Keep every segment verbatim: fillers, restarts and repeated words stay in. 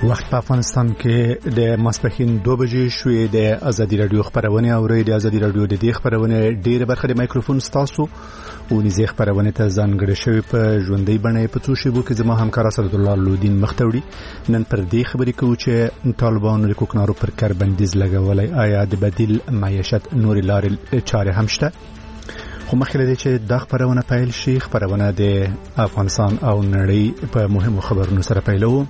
وخت په افغانستان کې د ماسپښین دوه بجې شوې. د ازادي رادیو خبرونه اورئ. د ازادي رادیو د دې خبرونه ډېر برخه د مایکروفون ستاسو او نږدې خبرونه ته ځانګړې شوی په ژوندۍ بڼه په څو شیبو کې زما همکار اسد الله لودین مختوړي نن پر دې خبرې کوي چې طالبانو د کوکنارو پر کاربندیز لګولای آیا د بدیل معیشت نور لارې چارې هم شته. خو مخکې لري چې د خبرونه پیل شي. خبرونه د افغانستان او نړۍ په مهمو خبرونو سره پیلوو.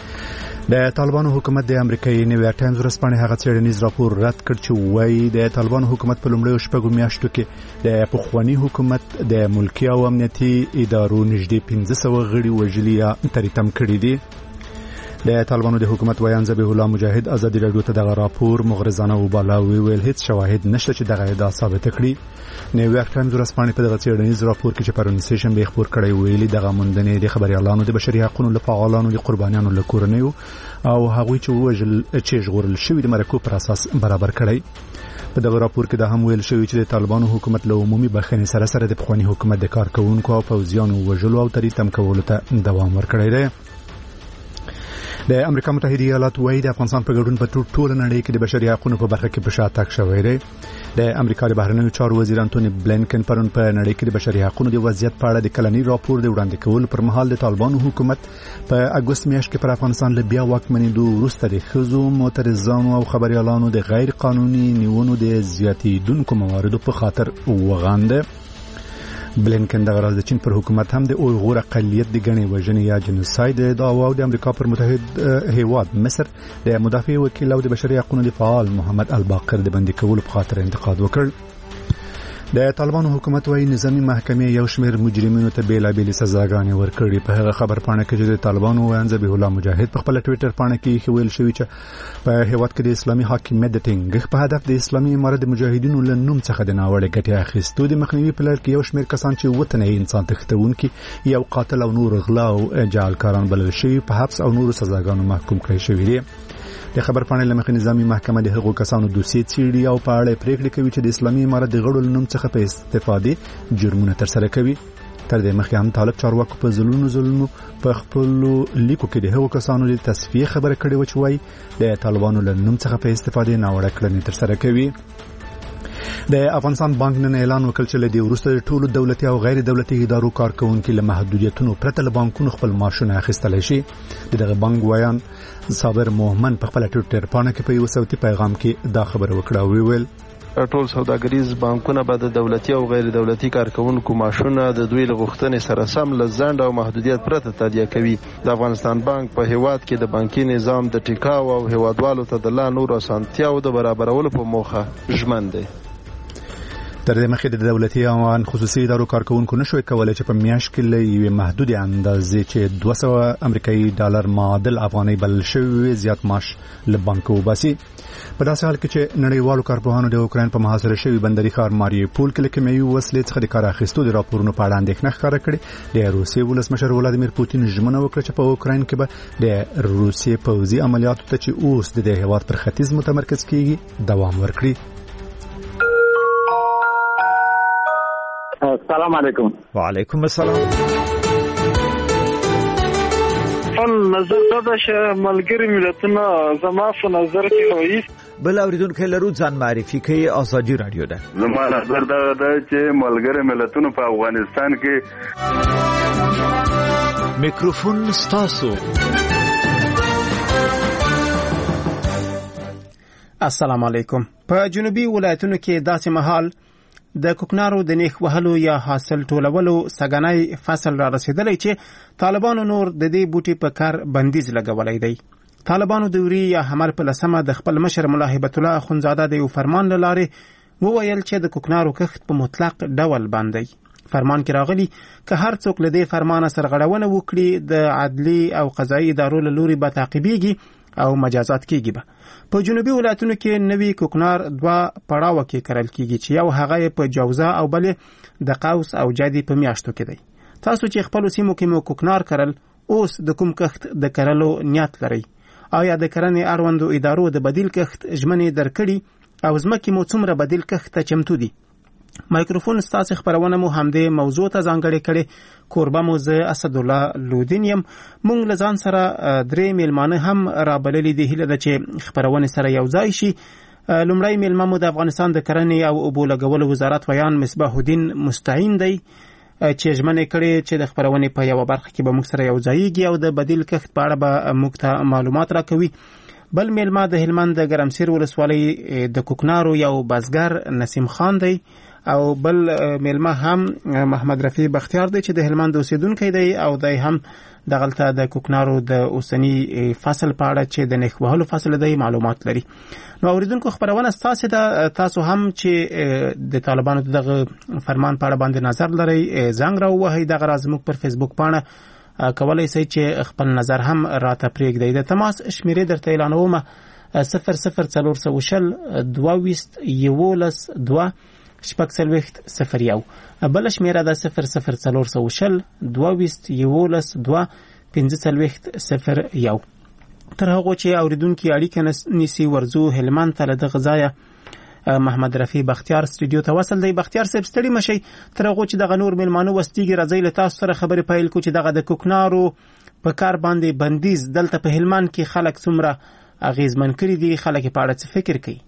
د طالبانو حکومت د امریکایي نیویارک ټایمز ورځپاڼې هغه څېړنیز راپور رد کړ چې وایي د طالبانو حکومت په لومړیو شپږو میاشتو کې د پخواني حکومت د ملکي او امنیتي ادارو نږدې پنځه سوه غړي وژلي یا تریتم کړي دي. د طالبانو د حکومت ویان ذبیح الله مجاهد ازادي رادیو ته دغه راپور مغرضانه وباله ویل هیڅ شواهد نشته چې دغه ادعا ثابت کړي. نیویارک ټایمز ورځپاڼې په دغه څېړنیز راپور کې چې پرون سیشنبه خبر کړی ویلي دغه موندنې د خبريالانو د بشري حقوقو له فعالانو د قربانیانو له کورنیو او هغوی چې وژل چې ژغورل شوی د مرکو پر اساس برابر کړی. په دغه راپور کې دا هم ویل شوی چې د طالبانو حکومت له عمومي بخښنې سره سره د پخواني حکومت د کارکونکو او پوځیانو وژلو او تریتم کولو ته دوام ورکړی دی. د امریکا متحده ایالات وايي د افغانستان په ګډون په ټول نړۍ کې د بشري حقوقو په برخه کې په شاتګ شوی دی. د امریکا د بهرنیو چارو وزیر انټونی بلینکن پرون په نړۍ کې د بشري حقوقو د وضعیت په اړه د کلنی راپور د وړاندې کولو پر مهال د طالبانو حکومت په اګوست میاشت کې پر افغانستان له بیا واکمنېدو وروسته د ښځو معترضانو او خبريالانو د غیر قانوني نیونو د زیاتېدونکو مواردو په خاطر وغانده. بلینکن دغه راز د چین پر حکومت هم د اویغور اقلیت د غنی وژنې یا جنوساید دعوا او د امریکا پر متحد هیواد مصر د مدافع وکیل او د بشري حقوقو د فعال محمد الباقر د بندي کولو په خاطر انتقاد وکړ. د طالبانو حکومت وايي نظامی محکمې یو شمېر مجرمینو ته بیلابېلې سزاګانې ورکړي. په هغه خبر پاڼه کې چې د طالبانو ویان ذبیح الله مجاهد په خپل ټوئیټر پاڼه کې ویل شوی چې په هیواد کې د اسلامي حاکمیت د ټینګښت په هدف د اسلامي امارت د مجاهدینو له نوم څخه د ناوړه ګټې اخیستو د مخنیوي په لړ کې یو شمېر کسان چې وطني انسان تښتونکي یو قاتل او نور غلا او جعلکاران بلل شوي په حبس او نورو سزاګانو محکوم کړي شوي دي. د خبر پاڼې لمخې نظامی محکمه د هغو کسانو دوسیې څېړي او په اړه پریکړې کوي چې د اسلامي امارت د غړو نوم څخه په استفادې جرمونه ترسره کوي. تر دې مخکې هم طالب چارواکو په ظلمونو ظلمونو په خپل لیکو کې د هغو کسانو د تصفیه خبره کړې و چې وایي د طالبانو له نوم څخه په استفادې ناوړه کړنې ترسره کوي. د افغانستان بانک نن اعلان وکړ چې له دې وروسته ټولو دولتي او غیر دولتي ادارو کارکونکو له محدودیتونو پرته له بانکونو خپل معاشونه اخیستلی شي. دغه بانک وایان صابر مومن په خپل ټوئیټر پاڼه کې په یو صوتي پیغام کې دا خبره وکړه او ویل ټول سوداګریز بانکونه به د دولتي او غیر دولتي کارکونکو معاشونه د دوی له غوښتنې سره سم له ځنډ او محدودیت پرته تادیه کوي. د افغانستان بانک په هیواد کې د بانکي نظام د ټیکاو او هیوادوالو ته د لا نور اسانتیاو د برابرولو په موخه ژمن دی. تر دې مخکې د دولتي او خصوصي ادارو کارکونکو نشوي کولای چې په میاشت کې له یوې محدودې اندازې چې دوه سوه امریکایي ډالر معادل افغانۍ بلل شوی زیات معاش له بانکو وباسي. په داسې حال کې چې نړیوالو کارپوهانو د اوکراین په محاصره شوي بندري ښار ماریوپول کې له کیمیاوي وسلې څخه د کار اخیستو د راپورونو په اړه اندېښنه ښکاره کړې. د روسیې ولسمشر ولادیمیر پوتین ژمنه وکړه چې په اوکراین کې به د روسیې پوځي عملیاتو ته چې اوس د دې هیواد پر ختیځ متمرکز کیږي دوام ورکړي. السلام علیکم. وعلیکم السلام. فن نظر دا چې ملګری ملتونه زما په نظر کې وایي بل اوریدونکو لرو ځان معرفي کوي ازادي رادیو ده. زما نظر دا ده چې ملګری ملتونه په افغانستان کې میکروفون ستاسو. السلام علیکم. په جنوبي ولایتونو کې داسې مهال د کوکنارو د نیخ وهلو یا حاصل ټولولو سګنای فصل را رسیدلی چې طالبانو نور د دې بوټي په کار بندیز لګولی دی. طالبانو د وری یا حمل په لسمه د خپل مشر ملا هیبت الله اخونزاده د یو فرمان له لارې وویل چې د کوکنارو کښت په مطلق ډول بند دی. فرمان کې راغلی که هر څوک له دې فرمانه سرغړونه وکړي د عدلي او قضایي ادارو له لوري به تعقیبېږي او مجازات کیږي. به په جنوبي ولایتونو کې نوی کوکنار دوه پړاو کې کرل کیږي چې یو هغه په جوزا او بل د قوس او جدي په میاشتو کې دی. تاسو چې خپل سیمو کې مو کوکنار کرل اوس د کوم کښت د کرلو نیت لرئ؟ آیا د کرنې اړوندو ادارو د بدیل کښت ژمنې درکړي او ځمکې مو څومره بدیل کښت ته چمتو دي؟ مایکروفون ستاسو خبرونه مو همدې موضوع ته ځانګړې کړې. کوربه مو زه اسد الله لودین یم. مونږ له ځان سره درې میلمانه هم رابللي دي. هیله ده چې خبرونه سره یو ځای شي. لومړی میلمه مو د افغانستان د کرنې او اوبو لګولو وزارت ویان مصباح الدین مستعین دی چې ژمنه کړې چې د خبرونه په یو برخه کې به موږ سره یو ځایږي او د بدیل کښت په اړه به موږ ته معلومات راکوي. بل میلمه د هلمند د ګرمسیر ولسوالۍ د کوکنارو یو بزګر نسیم خان دی او بل میلمه هم محمد رفیع بختیار دی چې د هلمند اوسیدونکی دی او دای هم دغلته د کوکنارو د اوسنی فصل په اړه چې د نخ وهلو فصل دی معلومات لري. نو اوریدونکو خبرونه ستاسو ته تاسو هم چې د طالبانو دغه فرمان په اړه باندې نظر لري زنګ راوهئ. دغه راز موږ پر فیسبوک پاڼه کولای شئ چې خپل نظر هم راته پرېږدئ. د تماس شمیرې درته اعلانوم: صفر صفر څلور سوه شل دوه ویشت یولس دوه شپږ څلوېښت صفر یو. بل شمیره ده صفر صفر څلور سوه شل دوه ویشت یولس دوه پنځه څلوېښت صفر یو. تر هغه چې اوریدونکو اړیکه نیسي ورزو هلمند ته له دغه ځایه محمد رفیع بختیار استودیو ته وصل دی. بختیار صاحب ستړي مشي. تر هغه چې دغه نور میلمانو وستیږي راځي له تاسو سره خبرې پیل کو چې دغه د کوکنارو په کار باندې بندیز دلته په هلمند کې خلک څومره اغیزمن کړي دي، خلک په اړه څه فکر کوي؟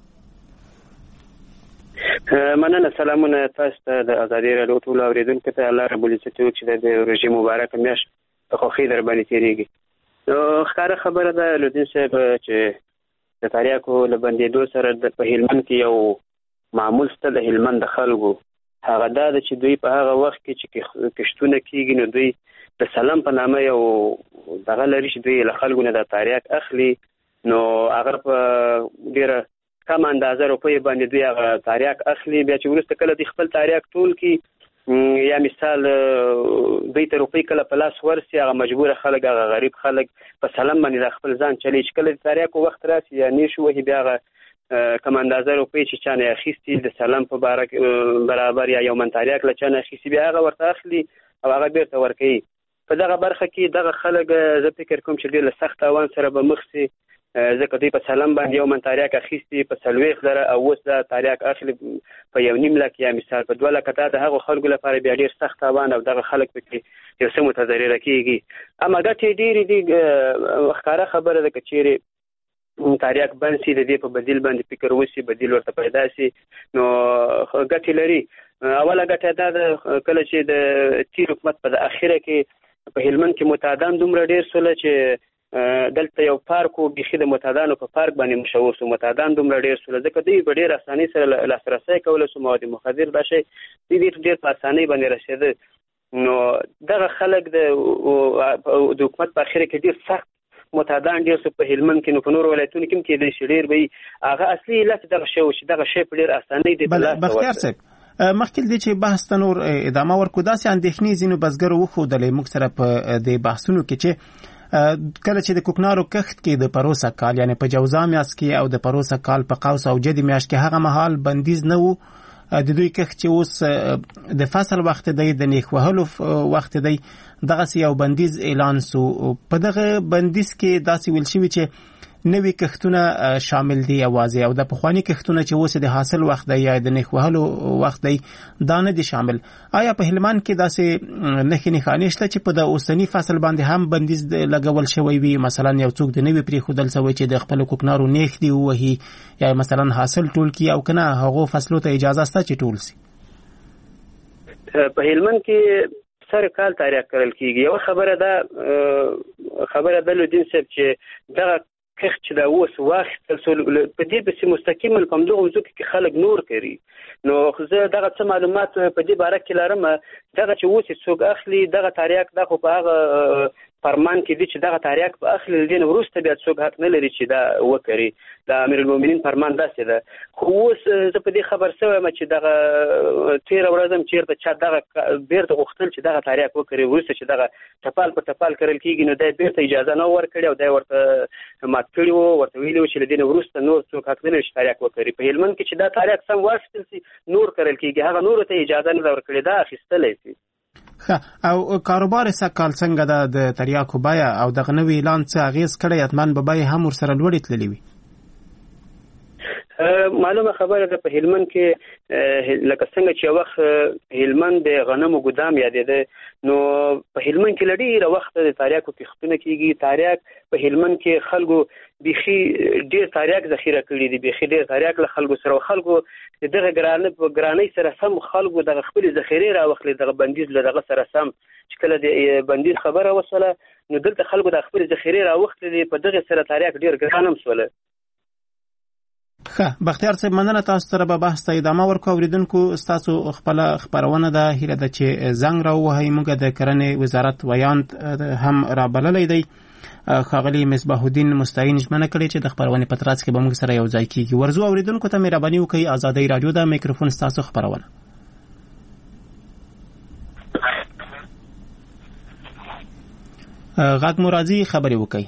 مننه. سلامونه تاسو ته د ازادي راډیو ټول اوریدونکو ته. الله رب العزت وکړي چې د روژې مبارکه میاشت په خوښۍ در باندې تېرېږي. نو ښکاره خبره ده لودین صاحب چې د تریاکو له بندېدو سره د په هلمند کې یو معمول شته د هلمند د خلکو. هغه دا ده چې دوی په هغه وخت کې چې کښتونه کېږي نو دوی د سلام په نامه یو دغه لري چې دوی له خلکو نه د تریاک اخلي. نو هغه په ډېره کم اندازه روپۍ باندې دوی هغه تریاک اخلي. بیا چې وروسته کله دوی خپل تریاک ټول کړي یا مثال دوی ته روپۍ کله په لاس ورسي، هغه مجبوره خلک، هغه غریب خلک په سلام باندې د خپل ځان چلی چې کله د تریاکو وخت راسي یا نیش وهي بیا هغه کم اندازه روپۍ چې چا نه اخیستي د سلام په برابر یا یو من تریاک له چا نه اخیستي بیا هغه ورته اخلي او هغه بیرته ورکوي. په دغه برخه کې دغه خلک زه فکر کوم چې ډېر له سخت تاوان سره به مخ سي، ځکه دوی په سلام باندې یو من تریاک اخیستي په څلوېښت زره او اوس دا تریاک اخلي په یو نیم لک یا مثال په دوه لکه. دا د هغو خلکو لپاره بیا ډېر سخت تاوان او دغه خلک پکې یو څه متضرره کېږي. اما ګټې ډېرې دي. ښکاره خبره ده که چیرې تریاک بند سي د دې په بدیل باندې فکر وشي، بدیل ورته پیدا سي نو ګټې لري. اوله ګټه دا ده کله چې د تیر حکومت په اخره کې په هلمند کې متعدان دومره ډېر سوله چې دلته یو پارک و بیخي د متعدانو په پارک باندې مشهور سو. متعدان دومره ډېر سوله ځکه دوی په ډېر اسانۍ سره لاسرسی کولی سو مواد مخدر دا شی دوی دې ډېر په اسانۍ باندې رسېده. نو دغه خلک د د حکومت په اخره کې ډېر سخت متعدان ډېر سو په هلمند کې. نو په نورو ولایتونو کې هم کېدای شي ډېر به هغه اصلي علت دغه شی و چې دغه شی په ډېر اسانۍ دې په لاس بختیار صاحب مخکې دې چې بحث ته نور ادامه ورکو داسې اندېښنې ځینو بزګرو وښودلې موږ سره په دې بحثونو کې چې کله چې د کوکنارو کښت کې د پروسه کال یعنی په جوزا میاشت کې او د پروسه کال په قوس او جدي میاشت کې هغه مهال بندیز نه وو. د دوی کښت چې اوس د فصل وخت دی د نیخ وهلو وخت دی دغه یو بندیز اعلان سو. په دغه بندیز کې داسې ویل شوی چې نوې کښتونه شامل دي یوازې او د پخوانی کښتونه چې اوس د حاصل وخت دی یا د نیخ وهلو وخت دی دا نه دي شامل. آیا په هلمند کې داسې نښې نښانې شته چې په د اوسني فصل باندې هم بندیز لګول شوی وي؟ مثلا یو څوک د نوې پرېښودل شوی چې د خپل کوکنارو نیخ دی ووهي یا مثلا حاصل ټول کړي او که نه هغو فصلو ته اجازه شته چې ټول سي؟ په هلمند کې سر کال تریاک کرل کېږي. یوه خبره ده خبره ده لودین صاحب چې دغه کښت چې دا اوس واخیستل سو په دې پسې مستقیما په همدغو ځمکو کې خلک نور کوي. نو زه دغه څه معلومات په دې باره کې لرم. دغه چې اوس څوک اخلي دغه تریاک دا خو په هغه فرمان کې دي چې دغه تریاک په اخلي له دې نه وروسته بیا څوک حق نه لري چې دا وکړي. د امیرالمؤمنین فرمان داسې ده. خو اوس زه په دې خبر شوی یم چې دغه تېره ورځ هم چېرته چا دغه بېرته غوښتل چې دغه تریاک وکړي، وروسته چې دغه ټپال په ټپال کرل کېږي نو دا یې بېرته اجازه نه ورکړې او دا یې ورته مات کړي وو، ورته ویلي وو چې له دې نه وروسته نور څوک حق نه لري چې تریاک وکړي. په هلمند کې چې دا تریاک سم واخیستل سي نور کرل کېږي، هغه نورو ته اجازه نه ده ورکړې، دا اخیستلی سي. او کاروبار سږکال څنګه ده د تریاکو بیه او دغه نوي اعلان څه اغېز کړی؟ حتما به بیې هم ورسره لوړې تللې وي. معلومه خبره ده په هلمند کې لکه څنګه چې وخت هلمند د غنمو ګدام یادېده نو په هلمند کې لډیره وخت د تاریاکو کښتونه کیږي. تاریاک په هلمند کې خلکو بيخي ډیر تاریاک ذخیره کړی دي، بيخي ډیر تاریاک له خلکو سره خلکو دغه ګرانه په ګرانۍ سره سم خلکو دغه خپل ذخیره راوخلي دغه بندیز له دغه سره سم چې کله د بندیز خبره وصله نو دلته خلکو د خپل ذخیره راوخلي په دغه سره تاریاک ډیر ګرانم سوله. ښه بختیار صاحب مننه، تاسو سره به بحث ته ادامه ورکو. اوریدونکو تاسو خپل خبرونه ده هیله ده چې زنګ راوهی موږ د کرنې وزارت ویاند هم را بللی دی. ښاغلي مصباح الدین مستعین ژمنه کړې چې د خبرونې په ترڅ کې به موږ سره یو ځای کیږي. ورزو اوریدونکو ته مهرباني وکړئ، ازادۍ رادیو ده، میکروفون ستاسو خبرونه. غږ مو راځي، خبرې وکړئ.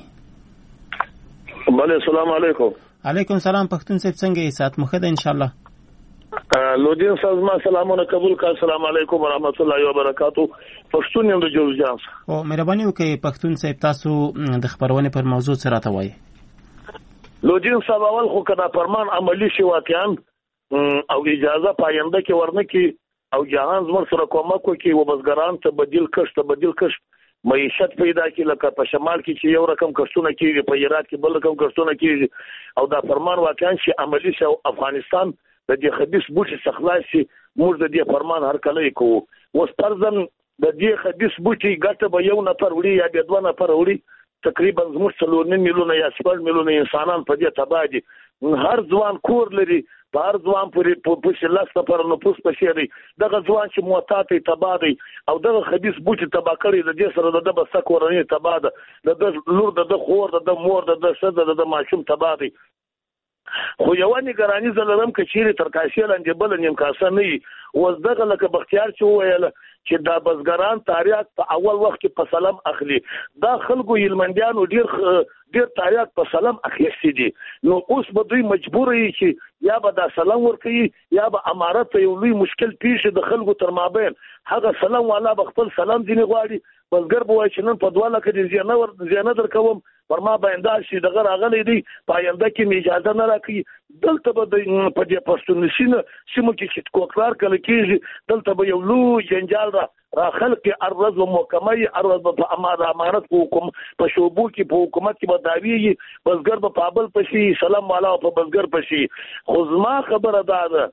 بله السلام علیکم. علیکم سلام. پښتون صاحب څنګه یې؟ سات مخه ده ان شاء الله. لودین صاحب ما سلامونه قبول کا. السلام علیکم ورحمت الله وبرکاتو. پښتون یم د جوزجان. او مهرباني وکړئ پښتون صاحب تاسو د خبرونه پر موضوع سره راوایي. لودین صاحب اول خو کدا فرمان عملی شي واقعا او اجازه پاینده کې ورنه کې او جهان زموږ سره کومک وکړي و بزګران ته بدیل کښت ته بدیل کښت معیشت پیدا کی لکه په شمال کې چې یو رقم کښتونه کیږي، په هرات کې بل رقم کښتونه کیږي او دا فرمان واقعا شي عملی شي. افغانستان د دې خبيث بوټي څخلاصي موږ د دې فرمان هر کله کوو. اوس پرځم د دې خبيث بوټي ګټه به یو نفر وړي یا به دوه نفر وړي، تقریبا زموږ څلور نیم میلیونه یا شپږ میلیونه انسانان په دې تباه دي. هر ځوان کور لري، په هر ځوان پورې په شلاس نفر نفوس پشي دی. دغه ځوان چې موتات تباه دی او دغه خبيث بوټي تباه کړي د دې سره د بس کورنۍ تباه ده، د لور د خور د مور د شذ د ماشوم تباه دی. خو یو نگرانی زلرم که چیرې تر کاشي لاندې بل نیم کاسه نه وز دغه لکه بختیار چې ویل چې دا بزګران تاریخ په اول وخت کې په سلام اخلي. دا خلکو هلمندیانو ډیر ډیر تاریخ په سلام اخیستي دي. نو اوس به دوی مجبور یي چې یا به دا سلام ورکوي یا به امارت یو لوی مشکل پیښ د خلکو تر مابین. هغه سلام والا به خپل سلام ځینې غواړي، بزګر به وایي چې نن په دوه لکه دې زیانه ور زیانه درکوم پر ما باندې شي دغه راغلی دی پاینده کې می اجازه نه راکړي. دلته به په دې پښتون نشینه سیمو کې چې کوکلار کله کېږي دلته به یو لوی جنجال را را خلق ارز و محکمه ارز په امانت امانت په حکم په شوبو کې په حکومت کې به داوی بزګر په پابل پشي سلام والا په بزګر پشي. خو زما خبره ده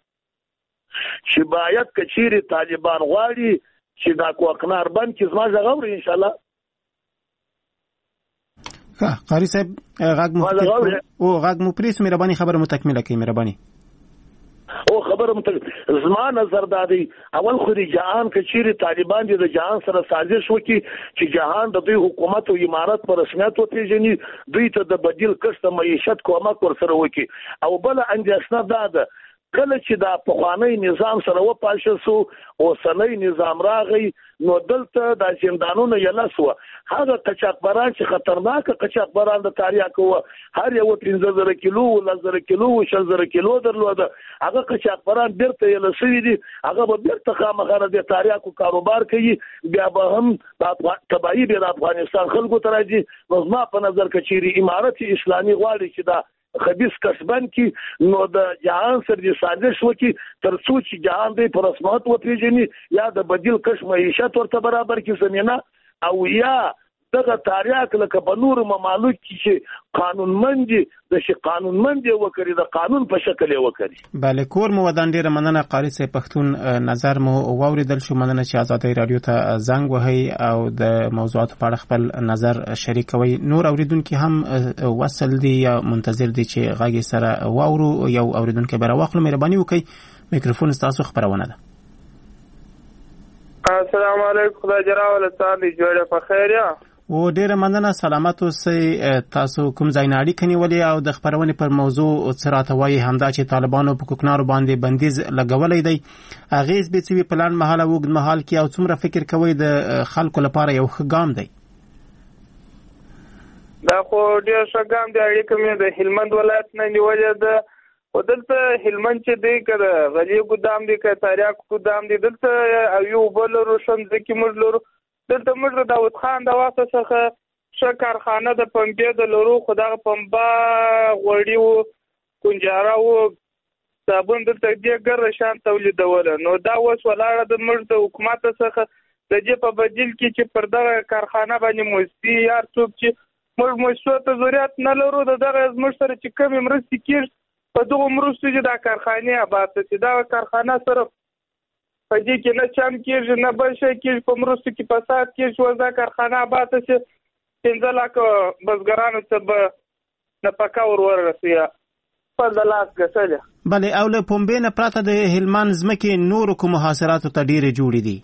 چې باید کچيري طالبان غواړي چې دا کوکنار بند کې زما ځغوري ان شاء الله. ښه قاری صاحب غږ مو او غږ مو پریس مهرباني خبره مو تکمیله کړئ مهرباني. او خبره مت زما نظر دادی اول خو د جهان کچيري طالبان د جهان سره سازش وکي چې جهان د دوی حکومت او امارت پر رسمیت وپیژني، دوی ته د بدیل کښت معیشت کومک ورسره وکي. او بل اندېښنه ده کله چې دا پخوانی نظام سره وپاشل سو اوسنۍ نظام راغی نو دلته د زندانونو یلسو هغه قچاقبران چې خطرناک قچاقبران د تاریخ کوه هر یو پنځه زره کیلو لزر کیلو شل زره کیلو درلوده هغه قچاقبران بیرته یلسوي دي، هغه به بیرته خامخره د تاریخ کاروبار کوي، بیا به هم د تبعی د افغانستان خلکو تراجي. نو ما په نظر کچيري امارت اسلامي غواړي چې دا خبيث کسبن کی نو د جهان سره د سازش وکي تر څو چې جهان دې پر رسمیت وپیژني یا د بدیل کښ معیشت ورته برابر کی زمينه او یا دغه تاریخ لکه په نور ممالک کې چې قانونمند د شي قانونمند وکړي د قانون په شکل وکړي. بله کور مو ودان ډیره مننه قاری صاحب پښتون نظر مو واوریدل شو. مننه چې ازادۍ رادیو ته زنګ وهي او د موضوعات په اړه خپل نظر شریکوي. نور اوریدونکو هم وصل دي یا منتظر دي چې غږی سره واورو. یو اوریدونکو به راوخلو مهرباني وکړئ میکروفون تاسو خبرونه ده. السلام علیکم خدای جراول صاحب جوړه په خیر یا او ډیره مننه سلامت اوسئ. تاسو کوم ځای نه اړیکه نیولې او د خبرونې پر موضوع څه راته وایي همدا چې طالبانو په کوکنارو باندې بندیز لګولی دی اغیز به څه په لنډ مهاله اوږد مهال کې او څومره فکر کوئ د خلکو لپاره یو ښه ګام دی؟ دا خو ډېر ښه ګام دی. اړیکه مې د هلمند ولایت نه نیولې ده خو دلته هلمند چې دی که د غلې ګودام دی که تاریاک ګودام دی دلته او یو اوبه لرو ښمځکې موږ لرو. دلته موږ د داود خان د واسطه څخه ښه کارخانه د پنبې د لرو خو دغه پنبه غوړي وو کنجاره وو صابون دلته دې ګر شان تولیدول. نو دا اوس ولاړه د موږ د حکومت څخه د دې په بدیل کې چې پر دغه کارخانه باندې موسسي یا څوک چې موږ موسسو ته ضرورت نه لرو د دغه زموږ سره چې کوم مرستې کېږي په دغه مرستو چې دا کارخانه آباد چې دا کارخانه سره په دې کې نه چم کېږي نه بل شي کېږي په مرستو کې فساد کېږي او دا کارخانه آباد چې پنځه لک بزګرانو ته به نه پکا ور ورسیا پنځه لک ګټل. بله او له پنبې نه پرته د هلمند ځمکې نورو کومو حاصلاتو ته ډېرې جوړې دي؟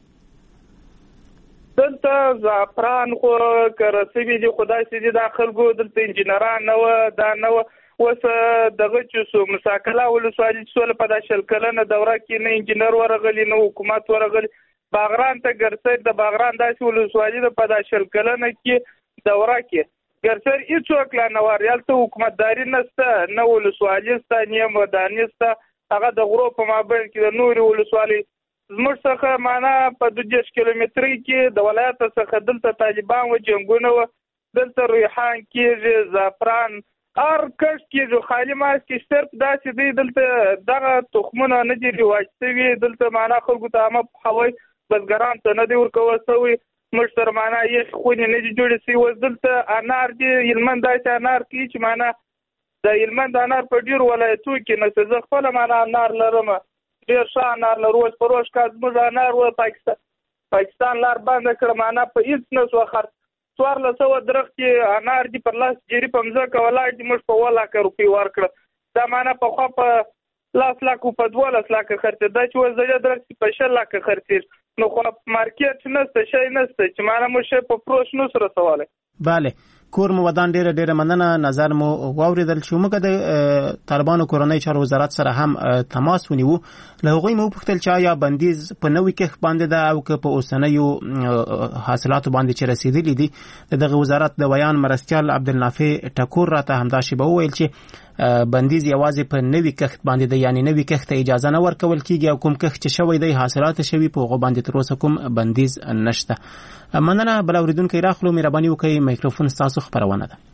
دلته زعفران خو کرسوي دي خدای سي دي دا خلکو دلته انجینران نه و دا نه و اوس دغه چې سو مساکله ولسوالي سول په د شل کلنه دوره کې نه انجینر ورغلی نه حکومت ورغلی. باغران ته ګرسر د باغران داسې ولسوالي د په د شل کلنه کې دوره کې ګرسر هیڅوک لا نه وریال ته حکومتداري نشته نه ولسوالي سته نه مداني سته. هغه د غرو په مابین کې د نوري ولسوالي زموږ څخه معنا په دوه دیرش کیلومتري کې د ولایت څخه دلته طالبان و جنګونه و دلته ریحان کېږي زعفران هر کښ کېږي خالي ماس کې صرف داسې دی دلته دغه تخمونه نه دي رواج شوي دلته معنا خلکو ته عامه پوهاوی بزګران ته نه دی ورکول شوی موږ سره معنا یې خونې نه دي جوړې شوي اوس دلته انار دي هلمند داسې انار کوي چې معنا د هلمند انار په ډېرو ولایتو کې نشته. زه خپله معنا انار لرم ډېر ښه انار لرو اوس په روش کال زموږ انار و پاکستان پاکستان لار بنده کړه معنا په هېڅ نه سوه خرڅ څوارلس سوه درخت کې انار دي پر لاس جري په مځکه ولاړ دي موږ په اووه لکه روپۍ ورکړه دا معنا پخوا په لاس لکه په دولس لکه خرڅېد دا چې اوس د دې درخت په شل لکه خرڅېږي نو خو مارکیټ نشته شی نشته چې معنا موږ شی په فروش نو سره رسولی. بله کور مو ودان ډیره ډیره مننه نظر مو واوریدل چې موږ د طالبانو کورنۍ چارو وزارت سره هم تماس ونیو له هغوی مو پوښتل چې آیا بندیز په نوې کښت باندې ده او که په اوسنیو حاصلاتو باندې چې رسیدلي دي. دغه وزارت د ویان مرستیال عبدالنافع ټکور راته همدا شیبه وویل چې بندیز یوازې په نوې کښت باندې ده یعنی نوې کښت ته اجازه نه ورکول کیږي او کوم کښت چې شوی دی حاصلات شوي په هغو باندې تر اوسه کوم بندیز نشته. مننه بل اوریدونکی راخلو مهرباني وکړئ میکروفون ستاسو خپرونه ده.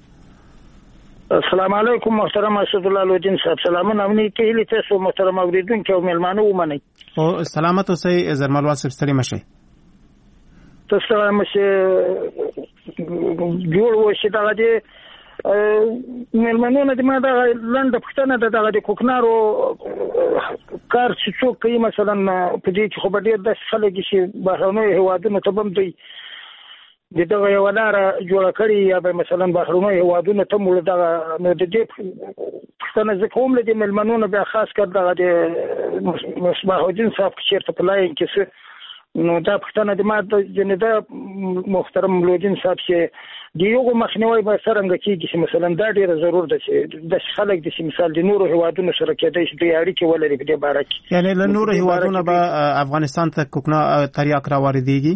السلام علیکم محترم اسد الله لودین صاحب سلامونه امنی ته هلی تاسو محترم اوریدونکو او ملمانو ومنئ. او سلامت اوسئ زرمل واسف ستړي مشئ. تاسو مشه جوړ وشي دا د ملمنو نه د ما دا لنډه پښتنه د دغه د کوکنارو کار چې څوک کوي مثلا په دې کې خو به ډېر داسې خلک چې بهرنیو هېوادونو ته به دوی د دغه یوه لاره جوړه کړې یا به مثلا بهرنیو هېوادونو ته مړه دغه نو د دې پښتنه زه کوم له دې ملمنو نه بیا خاص کر دغه د مصباح الدین صاحب چې چېرته په لاین کې څه نو دا پښتنه د ما د جنده محترم لودین صاحب چې د یو مخنیوي به څرنګه کېږي چې مثلا دا ډېره ضرور ده چې د خلک د مثال د نورو هېوادونو سره کېدای شي د اړیکې ولري په دې باره کې یعنی له نورو هېوادونو به افغانستان ته کوکنه تریاک راواردېږي؟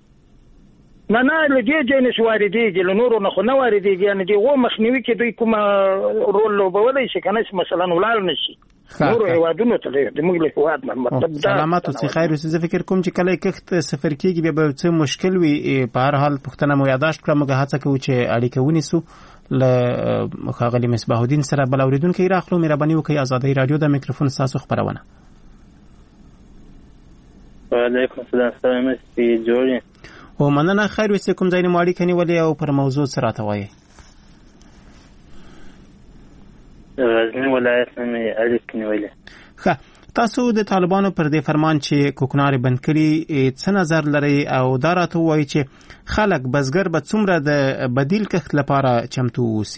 نه نه له دې ځای نه واردېږي له نورو نه خو نه واردېږي یعنې د هغو مخنیوي کې دوی کومه رول لوبولی شي که نه چې مثلا ولاړ نه شي نورو هېوادونو ته د موږ له هېواد نه مطلب سلامت اوسئ خیر اوسئ. زه فکر کوم چې کله کښت صفر کېږي بیا به څه مشکل وي په هر حال پوښتنه مو یاداشت کړه موږ هڅه کوو چې اړیکه ونیسو له ښاغلي مصباح الدین سره. بل اورېدونکی راخلو مهرباني وکړئ ازادۍ راډیو د میکروفون ستاسو خپرونه. وعلیکم السلام سلام یې جوړ او مننه خیر اوسئ. کوم ځای نه مو اړیکه نیولې او پر موضوع څه راته وایئ؟ غزنی ولایت نه مې اړیکې نیولې. ښه تاسو د طالبانو پر دې فرمان چې کوکنارې بند کړي څه نظر لرئ او دا راته ووایئ چې خلک بزګر به څومره د بدیل کښت لپاره چمتو واوسي؟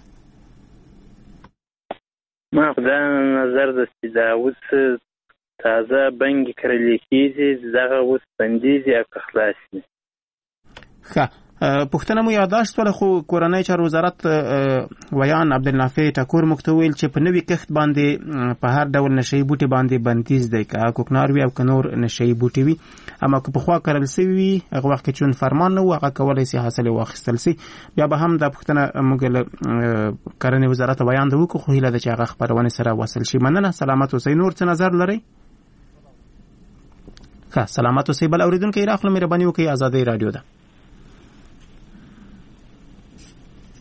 ما په دا نظر ده چې دا اوس تازه بنګې کرلې کېږي دغه اوس بندېږي او که خلاص شي. ښه پوښتنه مو یاداشت وله خو کورنۍ چارو وزارت ویان عبدالنافع ټکور موږ ته وویل چې په نوي کښت باندې په هر ډول نشهیي بوټي باندې بندیز دی که کوکنار وي او که نور نشهیي بوټي وي اما که پخوا کرل سوي وي هغه وخت کې چون فرمان نه و هغه کولی سي حاصل یې واخیستل سي بیا به هم دا پوښتنه موږ له کرنې وزارت ویان ته وکړو خو هیله ده چې هغه خپرونې سره وصل شي. مننه سلامت اوسئ. نور څه نظر لرئ؟ ښه سلامت اوسئ. بل اورېدونکی راخلو مهرباني وکړئ ازادۍ راډیو ده.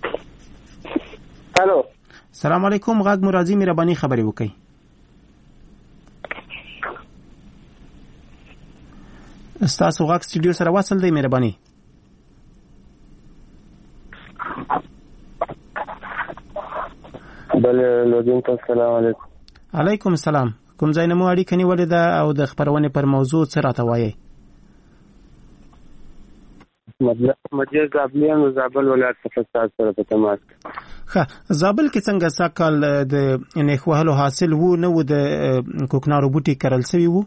الو سلام علیکم غږ مو راځي مهرباني خبرې وکړئ. تاسو غاک سټډیو سره وصل دی مهرباني. بله لودین السلام علیکم. علیکم السلام. کوم ځای نه مو اړیکه نیولې ده او د خبرونې پر موضوع څه راته وایي؟ مجلس زابلیان و زابل ولایت څخه سره په تماس. ښه، زابل کې څنګه ساکال د نیخ وهلو حاصل وو نه و د کوکنارو بوټي کرل سوي وو؟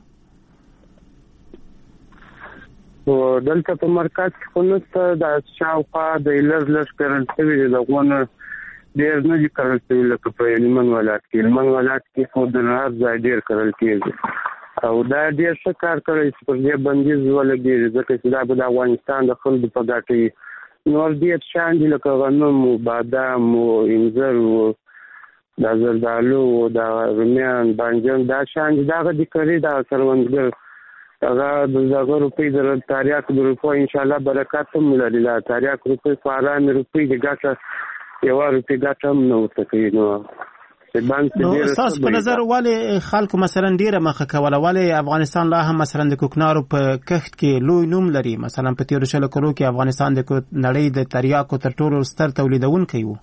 او دلته په مرکز کې خو نسته، د شاوخوا د لږ لږ کرل سوي دي، دغونه ډېر نه دي کرل سوي لکه په هلمند ولایت کې. هلمند ولایت کې خو د هر ځای ډېر کرل کېږي او دا ډېر ښه کار کوي چې پر دې بندیز ولګېږي، ځکه چې دا به د افغانستان د خلکو په ګټه وي. نور ډېر شیان دي لکه غنم و بادام و انځر و دا زردالو و دا رومیان بانجان، دا شیان دي، دغه د کري دا کروندګر هغه د دغه روپۍ د تاریاکو د روپو انشاءالله برکت هم لري. دا تاریاکو روپۍ په ارامې روپۍ د ګټه یوه روپۍ ګټه هم نه ورته کوي. نو نو ستاسو په نظر ولې خلکو مثلا ډیره مخه کوله، ولې افغانستان لا هم مثلا د کوکنارو په کښت کې لوی نوم لري؟ مثلا په تیرو شلو کلو کې افغانستان د نړۍ د تریاکو تر ټولو ستر تولیدونکی و.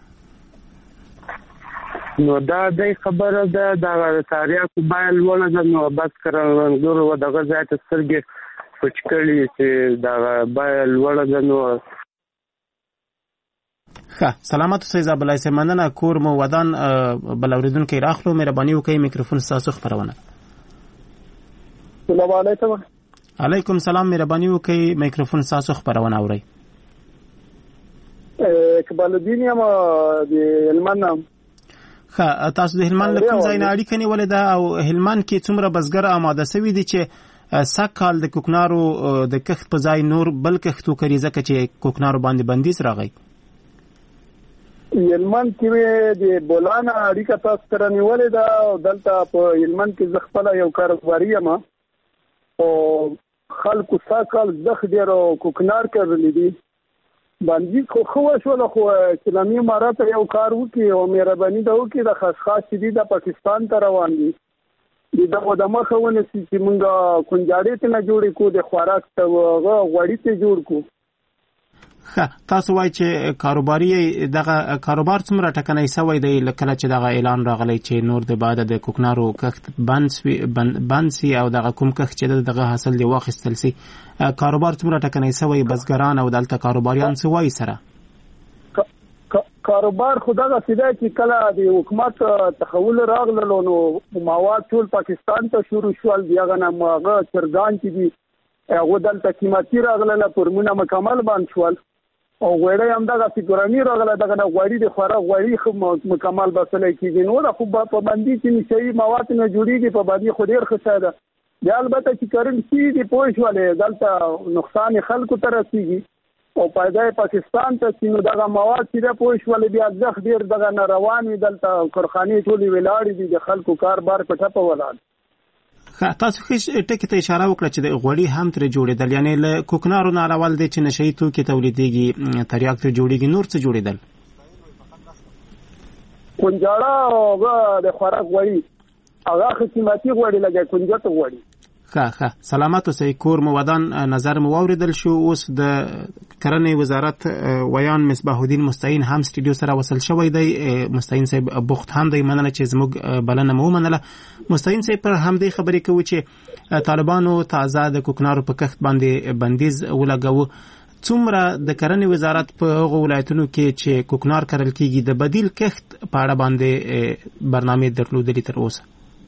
نو دا د خبره ده د تریاکو بیه لوړه ده، نو بس کروندګرو و دغه ځای ته سترګې پټ کړي چې دغه بیه لوړه ده. نو ښه، سلامت اوسئ زابلای صاحب، مننه. کور مو ودان بل اوریدونکی راخلو، مهرباني وکړئ میکروفون ستاسو خبرونه. السلام علیکم. علیکم سلام، مهرباني وکړئ میکروفون ستاسو خبرونه اورئ. اقبال الدین یم د هلمند. ښه، تاسو د هلمند له کوم ځای نه اړیکه نیولې ده او هلمند کې څومره بزګر آماده سوي دي چې سږ کال د کوکنارو د کښت په ځای نور بل کښت وکړي ځکه چې کوکنارو باندې بندیز راغی؟ هلمند کې د بولان اړیکه تاسو سره نیولې ده او دلته په هلمند کې زه خپله یو کاروباري یم او خلکو سږ کال زښت ډېر کوکنار کرلی دي. بندیز خو ښه وشوله، خو اسلامي امارات یو کار وکړي او مهرباني ده وکړي د خشخاش چې دي د پاکستان ته روان دي، د دغو د مخه ونیسي چې موږ کنجاړې ته نه جوړې کړو، د خوراک ته هغه غوړي ته جوړ کړو. ښه، تاسو وایئ چې کاروباري دغه کاروبار څومره ټکنی سوی دی کله چې دغه اعلان راغلی چې نور د بعده د کوکنارو کښت بند سي او دغه کوم کښت چې دغه حاصل دی واخیستل سي، کاروبار څومره ټکنی سوی؟ بزګران او دلته کاروباریان څه وایي سره؟ کاروبار خو دغسې دی چې کله د حکومت تحول راغللو نو مواد ټول پاکستان ته شروع شول، د هغه نه هغه چرګان چې دي هغه دلته قیمتي راغلله، فورمونه مکمل بند شول او غوړی هم دغسې ګراني راغله، دغه نه غوړي د خوراک غوړي مکمل بسلی کېږي. نو دا خو په بندي چې نشهیي مواد نه جوړېږي، په بندي خو ډېر ښه شی ده. بیا البته چې کرنسي دي پوه شولې دلته نقصان خلکو ته رسېږي او پیدا پاکستان ته چې نو دغه مواد چې ده پوه شولې بیا زښت ډېر دغه نه روان وي، دلته کارخانې ټولې ولاړې دي، د خلکو کاربار په ټپه ولاړ. تاسو ښه ټکي ته اشاره وکړه چې د غوړي هم ترې جوړېدل، یعنې له کوکنارو نه علاوه دی چې نشهیي توکي تولیدېږي، تریاک ترې جوړېږي، نور څه جوړېدل؟ کنجاړه او هغه د خوراک غوړي، هغه ښه قیمتي غوړي لګي، کنجټ غوړي. ښه ښه، سلامت اوسئ. کور مو ودان، نظر مو واورېدل شو. اوس د کرنې وزارت ویان مصباح الدین مستعین هم سټډیو سره وصل شوی دی. مستعین صاحب بوخت هم دی، مننه چې زموږ بلنه مو ومنله. مستعین صاحب پر همدې خبرې کوو چې طالبانو تازه د کوکنارو په کښت باندې بندیز ولګاوه. څومره د کرنې وزارت په هغو ولایتونو کې چې کوکنار کرل کېږي د بدیل کښت په اړه باندې برنامې درلودلې تر اوسه؟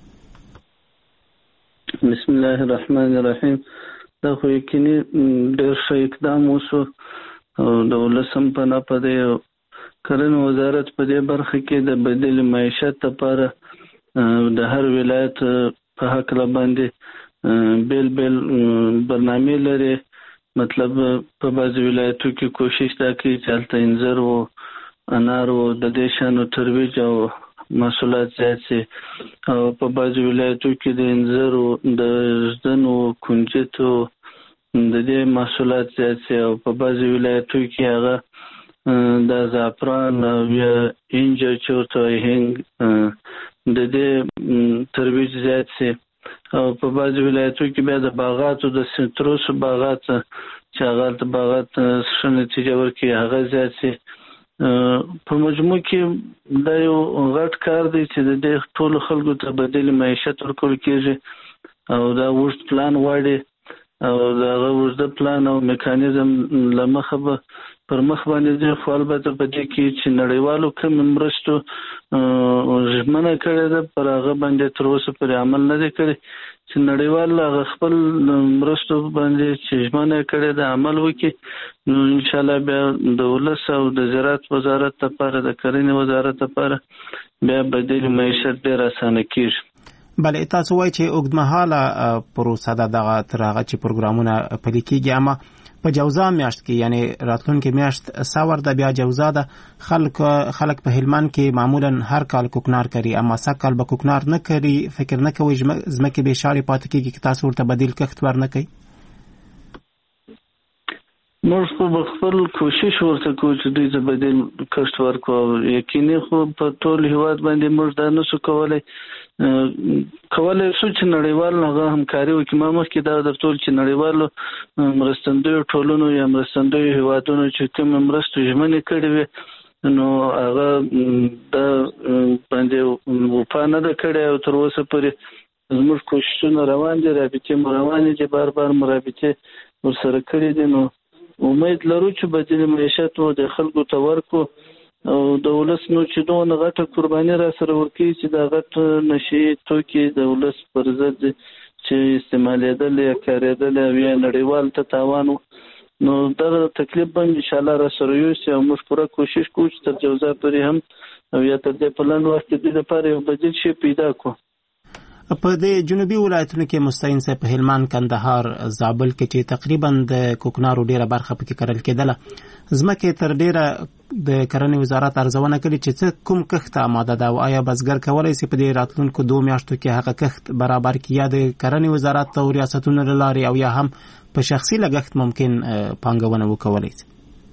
بسم الله الرحمن الرحیم. دا خو یقیني ډېر ښه اقدام وشو او د ولسم په نه په دی کرنې وزارت په دې برخه کې د بدیل معیشت لپاره د هر ولایت په هکله باندې بیل بیل برنامې لري. مطلب په بعضې ولایتو کې کوشش دا کوي چې هلته انځر و انار و د دې شانو ترویج او محصولات زیات سي، او په بعضې ولایتو کې د انځر و د ژدن و کنجد و د دې محصولات زیات سي، او په بعضې ولایتو کې هغه د زعفران او یا انجر چې ورته وایي هنګ د دې ترویج زیات سي. او په بعض ولایتو کې بیا د باغاتو د سنتروس باغات چې هغه د باغات ښه نتیجه ورکړي هغه زیات شي. په مجموع کې دا یو غټ کار دی چې د دې ټولو خلکو ته بدیل معیشت ورکول کېږي او دا اوږد پلان غواړي او دا هغه اوږده پلان او میکانیزم له مخه به پر مخ باندې ځي. خو البته په دې کې چې نړیوالو کومې مرستو ژمنه کړې ده پر هغه باندې تر اوسه پورې عمل نه دی کړی چې نړیوال هغه خپل مرستو باندې چې ژمنه کړې ده عمل وکړي نو انشاءالله بیا د ولس او د زراعت وزارت لپاره د کرنې وزارت لپاره بیا بدیل معیشت ډېر اسانه کېږي. بله تاسو وایئ چې اوږدمهاله پروسه ده دغه تر هغه چې پروګرامونه پلي کېږي، اما په جوزا میاشت کې یعنی راتلونکي میاشت ساور د بیا جوزا ده خلک خلک په هلمند کې معمولا هر کال کوکنار کوي اما سکل به کوکنار نه کوي. فکر نه کوي ځمکې به شاري پاتې کېږي که تاسو ورته بدیل کښت ورنه کوي؟ موږ خو به خپل کوشش ورته کوو چې دوی ته بدیل کښت ورکړو. یقیني خو په ټول هېواد باندې موږ دا نشو کولی کولی شو چې نړیوال هغه همکاري وکړي. ما مخکې دا درته وویل چې نړیوالو مرستندویو ټولنو یا مرستندویو هېوادونو چې کومې مرستو ژمنې کړې وې نو هغه دا باندې وفا نه ده کړې او تر اوسه پورې زموږ کوششونه روان دي، رابطې مو روانې دي، بار بار مو رابطې ورسره کړې دي. نو امید لرو چې بدیل معیشت مو د خلکو ته ورکړو او د ولس نو چې دونه غټه قرباني را سره ورکړي چې دا غټ نشي توکي د ولس پر ضد چې استعمالېدل یا کارېدل او یا نړیوال ته تاوان نو دا تکلیف به انشاءالله را سره یوسي او موږ پوره کوشش کوو چې تر جوزا پورې هم او یا تر دې په لنډ وخت کې دې لپاره یو بدیل شی پیدا کړو. په دې جنوبي ولایتونو کې مستعین صاحب په هلمند، کندهار، زابل کې چې تقریبا د کوکنارو ډیره برخه پکې کرل کېدله، ځمکې تر ډیره د کرنې وزارت ارزونه کړې چې څه کوم کښت آماده ده او آیا بزګر کولی شي په دې راتلونکو دوه میاشتو کې هغه کښت برابر کړي یا د کرنې وزارت او ریاستونو له لارې او یا هم په شخصي لګښت ممکن پانګونه وکولی شي؟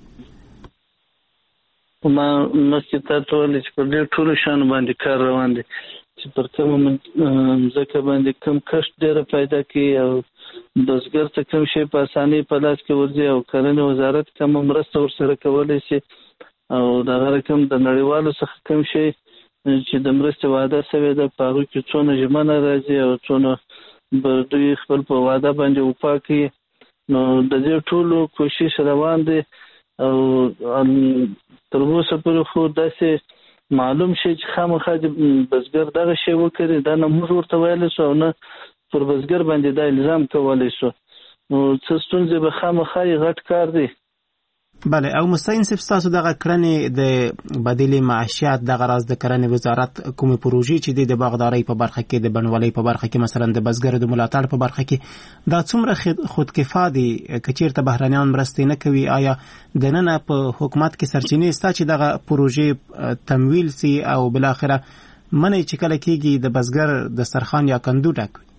ما مخکې تاسو وویل چې په دې ټولو شیانو باندې کار روان دی چې پر کومه ځمکه باندې کوم کښت ډېره پیدا کوي او بزګر ته کوم شی په اسانۍ په لاس کې ورځي او کرنې وزارت کومه مرسته ورسره کولی شي او دغه رقم د نړیوالو څخه کوم شی چې د مرستې وعده شوې ده په هغو کې څونه ژمنه راځي او څونه به دوی خپل په وعده باندې وفا کوي. نو د دې ټولو کوشش روان دی او تر اوسه پورې خو داسې معلوم شي چې خامخا بزګر دغه شی وکړي دا نه موږ ورته ویلی شو او نه پر بزګر باندې دا الزام کولی شو. نو څه ستونزې به خامخا یې غټ کار دی. بله او مستعین صاحب ستاسو دغه کړنې د بدیل معیشت دغه راز د کرنې وزارت کومې پروژې چې دی د باغدارۍ په برخه کې د بڼوالۍ په برخه کې مثلا د بزګرو د ملاتړ په برخه کې دا څومره خودکفا دي که چېرته بهرنیان مرستې نه کوي آیا دننه په حکومت کې سرچینې شته چې دغه پروژې تمویل سي او بالاخره منی چې کله کېږي د بزګر دسترخوان یا کندو ډک وي؟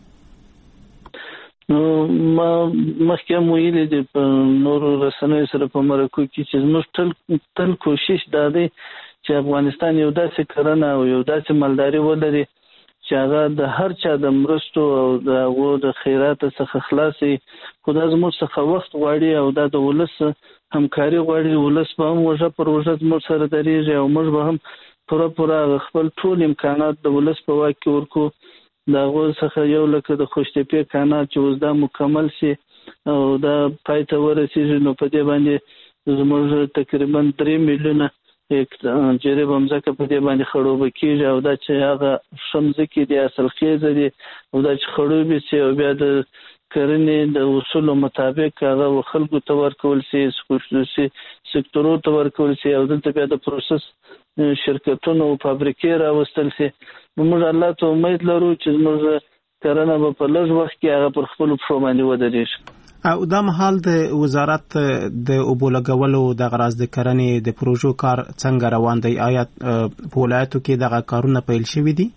نو ما مخکې هم ویلي دي په نورو رسنیو سره په مرکو کې چې زموږ تل تل کوشش دا دی چې افغانستان یو داسې کرنه او یو داسې مالداري ولري چې هغه د هر چا د مرستو او د هغو د خیراتو څخه خلاص وي. خو دا زموږ څخه وخت غواړي او دا د ولس همکاري غواړي. ولس به هم وژه پر وژه زموږ سره درېږي او موږ به هم پوره پوره خپل ټول امکانات د ولس په واک کې ورکړو. د هغو څخه یو لکه د خوشتپې کانال چې اوس دا مکمل شي او دا پای ته ورسېږي نو په دې باندې زموږ تقریبا درې میلیونه جریب مځکه په دې باندې خړوبه کېږي او دا چې هغه ښه مځکې دي حاصلخیزه دي او دا چې خړوبې شي او بیا د کرنې د اصولو مطابق هغه خلکو ته ورکول شي، خصوصي سکتورو ته ورکول شي او دلته بیا د پروسس شرکتونو او فابریکې راوستل شي. نو موږ الله ته امید لرو چې زموږ کرنه به په لږ وخت کې هغه پر خپلو پښو باندې ودرېږي. او دا مهال د وزارت د اوبو لګولو دغه راز د کرنې د پروژو کار څنګه روان دی؟ آیا په ولایتو کې دغه کارونه پیل شوي دي؟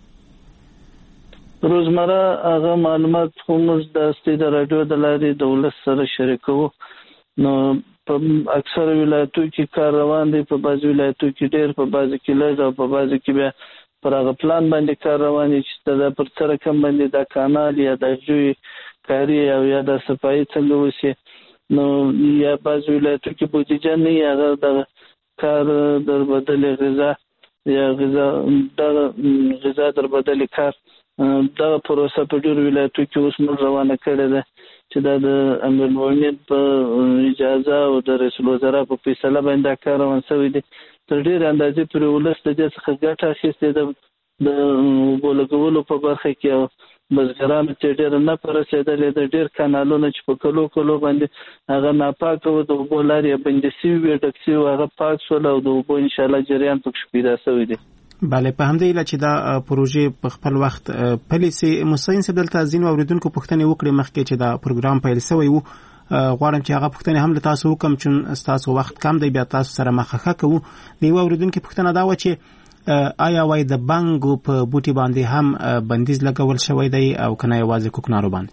روزمره هغه معلومات خو موږ د استي د راډیو د لارې د ولس سره شریکوو. نو په اکثره ولایتو کې کار روان دی، په بعضې ولایتو کې ډېر، په بعضې کې لږ او په بعضې کې بیا پر هغه پلان باندې کار روان چې د پر سره کم باندې د کانال یا د جوی کاری او یا د صفایي څنګه وشي. نو یا بعض ولایتو کې بودیجه نه وي، هغه د کار در بدل غذا یا غذا د غذا در بدل کار دا پروسه په ډېرو ولایتو کې اوس موږ روانه کړې ده چې دا د امیر المؤمنین په اجازه او د رئیس الوزرا په فیصله باندې کار روان شوی دی. تر ډېرې اندازې پورې ولس د دې څخه ګټه اخیستې ده د اوبو لګولو په برخه کې او بزګرانو ته ډېر نه پرسېدلې ده. ډېر کانالونه چې په کلو کلو باندې هغه ناپاکه وو، د اوبو لارې یې بندې شوي وې، ډک شوي وو، هغه پاک شول او د اوبو انشاءالله جریان پکې پیدا شوی دی. بله، په همدې هیله چې دا پروژې په خپل وخت پلي سي. مستعین صاحب دلته ځینو اوریدونکو پوښتنې وکړې مخکې چې دا پروګرام پیل شوی و. غواړم چې هغه پوښتنې هم له تاسو وکړم چې ستاسو وخت کم دی، بیا تاسو سره مخه کوو. د یوه اوریدونکي پوښتنه دا وه چې آیا وایي د بانګو په بوټي باندې هم بندیز لګول شوی دی او که نه یوازې کوکنارو باندې؟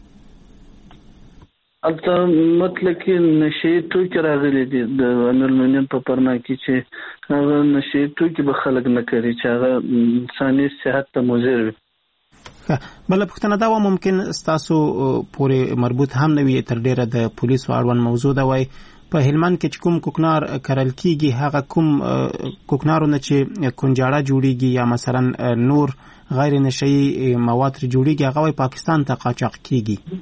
البته مطلق کې نشي توکي راغلي دي د امیر المؤمنین په پرنا کې چې هغه نشي توکي به خلک نه کوي چې هغه انساني صحت ته مضر وي. بله پوښتنه دا وه، ممکن ستاسو پورې مربوط هم نه وي، تر ډېره د پولیسو اړوند موضوع ده، وایي په هلمند کې چې کوم کوکنار کرل کیږي هغه کوم کوکنارونه چې کنجاړه جوړیږي یا مثلا نور غیر نشئی مواد جوړیږي هغه وایي پاکستان ته قاچاق کیږي.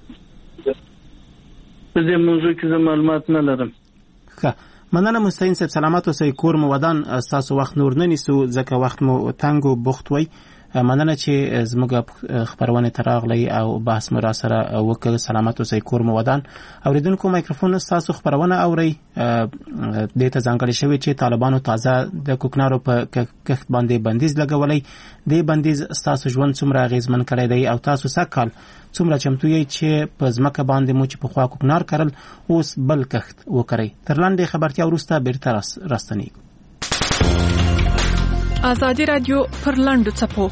په دې موضوع کې زه معلومات نه لرم. ښه، مننه مستعین صاحب، سلامت اوسئ. کور مو ودان، ستاسو وخت نور نه نیسو ځکه وخت مو تنګ و بوخت وی. مننه چې زموږ خبرونه ته راغلی او بحث مو را سره وکړ. سلامت اوسئ، کور مو ودان. اوریدونکو مایکروفون ستاسو خبرونه اورئ. دې ته ځانګړې شوې چې طالبانو تازه د کوکنارو په کښت باندې بندیز لګولی. دې بندیز ستاسو ژوند څومره اغېزمن کړی دی او تاسو سږ کال څومره چمتو یې چې په ځمکه باندې مو چې پخوا کوکنار کرل اوس بل کښت وکړئ. تر لنډې خبرتیا وروسته بیرته راستنیږو. آزادی رادیو پر لنډو څپو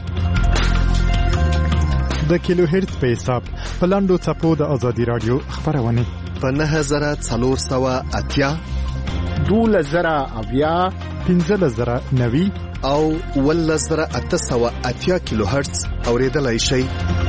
د کیلو هرتز په حساب په لنډو څپو د آزادی رادیو خبرونه په نهه زره څلور سوه اتیا دوله زره اویا پنځه زره نوي او اوله زره اته سوه اتیا کیلو هرتز اوریدلای شئ.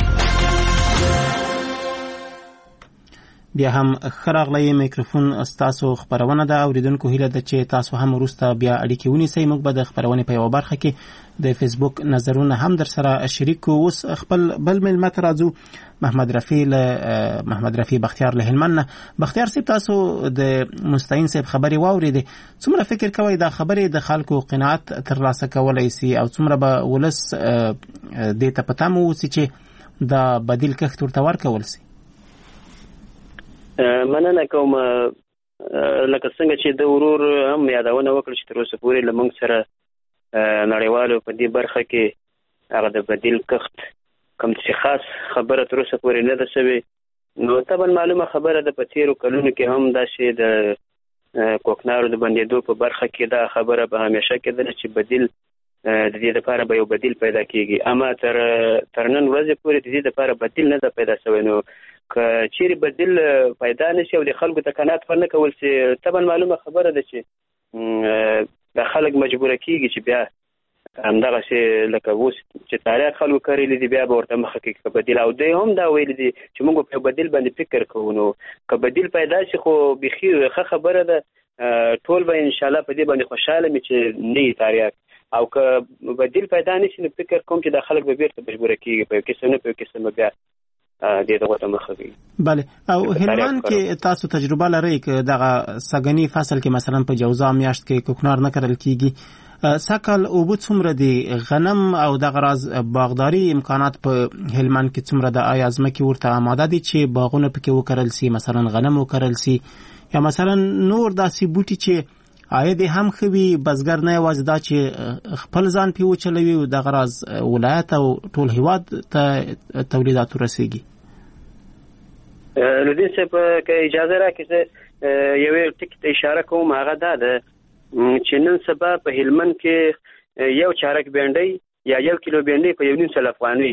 بیا هم خراغلی میکروفون ستاسو خبرونه ده. اوریدونکو هیله ده چې تاسو هم وروسته بیا اړیکې ونیسئ. موږ به د خبرونې په یوه برخه کې د فیسبوک نظرونه هم در سره شریک کړو. اوس خپل بل مېلمه ته راځو، محمد رفیع له محمد رفیع بختیار له هلمند نه. بختیار صاحب، تاسو د مستعین صاحب خبرې واورېدې، څومره فکر کوئ دا خبرې د خلکو قناعت ترلاسه کولی سي او څومره به ولس دې ته په تمه واوسي چې دا بدیل کښت ورته ورکول سي؟ مننه کوم. لکه څنګه چې د ورور هم یادونه وکړه چې تر اوسه پورې له موږ سره نړیوالو په دې برخه کې هغه د بدیل کښت کوم چې خاص خبره تر اوسه پورې نه ده شوې. نو طبعا معلومه خبره ده، په تېرو کلونو کې هم داسې د کوکنارو د بندېدو په برخه کې دا خبره به همیشه کېدله چې بدیل د دې لپاره به یو بدیل پیدا کېږي، اما تر تر نن ورځې پورې د دې لپاره بدیل نه ده پیدا شوی. نو که چیرې بدیل پیدا نشي او د خلکو ته قناعت ورنه کول سي، طبعا معلومه خبره ده چې د خلک مجبوره کېږي چې بیا همدغسې لکه اوس چې تاریخ خلکو کړي دي بیا به ورته مخه کړي بدیل. او دوی هم دا ویلي دي چې موږ په بدیل باندې فکر کوو. نو که بدیل پیدا شي خو بیخي ښه خبره ده، ټول به انشاءالله په دې باندې خوشحاله وي چې نه وي تاریخ. او که بدیل پیدا نشي نو فکر کوم چې د خلک به بیرته مجبوره کېږي په یو قسم نه په یو قسم بیا دې دغه ته مخه کوي. بله، او هلمند کې تاسو تجربه لرئ که دغه سږني فصل کې مثلا په جوزا میاشت کې کوکنار نه کرل کېږي، سږکال اوبه څومره دي؟ غنم او دغه راز باغداري امکانات په هلمند کې څومره ده؟ آیا ځمکې ورته آماده دي چې باغونه پکې وکرل سي، مثلا غنم وکرل سي، یا مثلا نور داسې بوټي چې عاید هم ښه وي، بزګر نه یوازې دا چې خپل ځان پې وچلوي او دغه راز ولایت او ټول هېواد ته تولیدات ورسېږي؟ لودین صاحب که اجازه راکړئ زه یوې ټکي ته اشاره کوم، هغه دا ده چې نن سبا په هلمند کې یو چارک بینډۍ یا یو کیلو بینډۍ په یو نیم سل افغانۍ دي.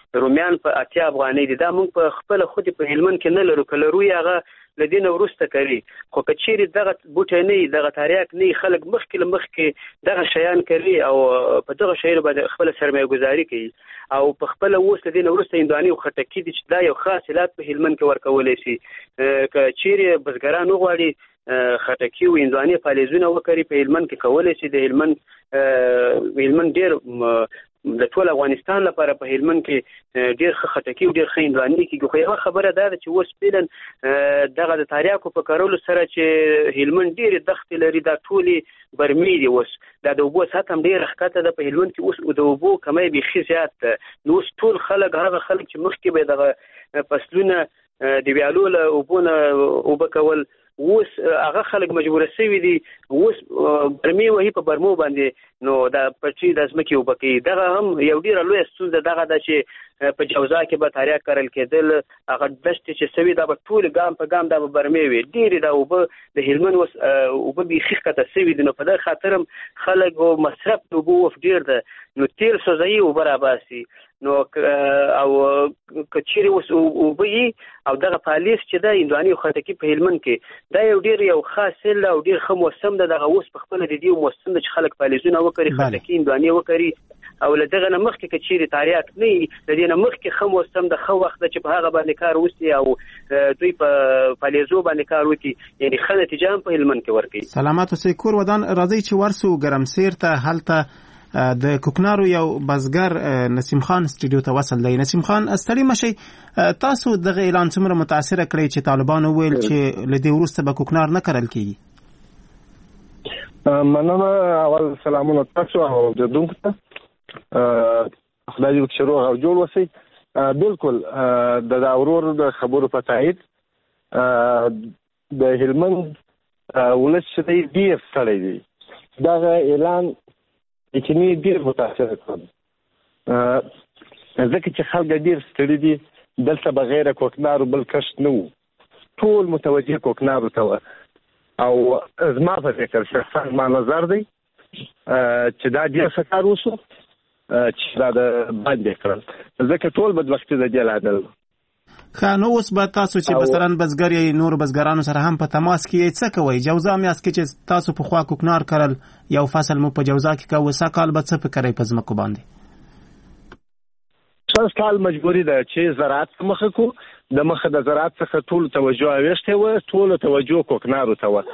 رومیان په اتیا افغانۍ دي. دا موږ په خپل خود په هلمند کې نه لرو، کله روی هغه لدین ورسته کوي. خو کچېری دغه بوټي نه دغه تاریخ نه خلک مخکې مخکې دغه شیان کوي او په دغه شیانو باندې خپل سرمایه گذاري کوي او په خپل اوس لدین ورسته هندواني او خټکی دي چې دا یو خاص علت په هلمند کې ورکولای شي. کچېری بزګران وغواړي خټکی او هندواني فعالیتونه وکړي په هلمند کې کولای شي. د هلمند هلمند ډېر د ټول افغانستان لپاره په هلمند کې ډېر ښه خټکی او ډېر ښه هندواني کېږي. خو یوه خبره دا ده چې اوس فعلا دغه د تریاکو په کارولو سره چې هلمند ډېرې دښتې لري، دا ټولې برمې دي. اوس دا د اوبو سطحه هم ډېره ښکته ده په هلمند کې. اوس د اوبو کمی بیخي زیات ده. نو اوس ټول خلک هغه خلک چې مخکې به دغه فصلونه د ویالو له اوبو نه اوبه کول، اوس هغه خلک مجبوره شوي دي اوس برمې وهي په برمو باندې، نو دا پټي د ځمکې اوبه کوي. دغه هم یو ډېره لویه ستونزه دغه ده چې په جوزا کې به تریاک کرل کېدل، هغه دښتې چې سوي دا به ټول ګام په ګام دا به برمې وي. ډېرې دا اوبه د هلمند اوس اوبه بیخي ښکته سوي دي. نو په دغه خاطر هم خلک مصرف د اوبو اوف ډېر ده، نو تیل سوځوي اوبه راباسي. نو او کچېرې اوس اوبه یي او دغه پالیس چې ده هندواني او خټکي په هلمند کې دا یو ډېر یو خاص سیل ده او ډېر ښه موسم ده. دغه اوس په خپله د دې موسم ده چې خلک پالیزونه وکړي، خټکي هندواني وکړي او له دغه نه مخکې که چېرې تریاک نه وي، له دې نه مخکې ښه موسم ده، ښه وخت ده چې په هغه باندې کار وشي او دوی په پالیزو باندې کار وکړي، یعنې ښه نتیجه هم په هلمند کې ورکوي. سلامات اوسئ. کور ودان راځئ چې ورسو ګرمسیر ته. هلته د کوکنارو یو بزګر نسیم خان سټوډیو ته وصل دی. نسیم خان ستړي مشئ، تاسو دغه اعلان څومره متاثره کړی چې طالبانو ویل چې له دې وروسته به کوکنار نه کرل کیږي؟ مننه. اول سلامونه تاسو او اوریدونکو ته، خدای دې وکړي روغ او جوړ اوسئ. بالکل د دا ورور د خبرو په تایید د هلمند ولس چې دی ډېر ستړی دی. دغه اعلان چې نه ډېر متاثره کړم ځکه چې خلک ډېر ستړي دي. دلته بغیر کوکنارو بل کښت نه و، ټول متوجه کوکنارو ته و. او زما په فکر شخصا ما نظر دی چې دا ډېر ښه کار وشو چې دا د باندې کړل، ځکه ټول بدبختي د دې لامل. ښه، نو اوس به تاسو چې مثلا بزګر یې نور بزګرانو سره هم په تماس کې یې څه کوئ؟ جوزا هم یاست کې چې تاسو پخوا کوکنار کرل، یو فصل مو په جوزا کې کوه، سږ کال به څه فکر کوئ په ځمکو باندې؟ سږ کال مجبوري ده چې زراعت مخه کو. د مخه د زراعت څخه ټول توجه اوښتې وه، ټول توجه کوکنارو ته وه.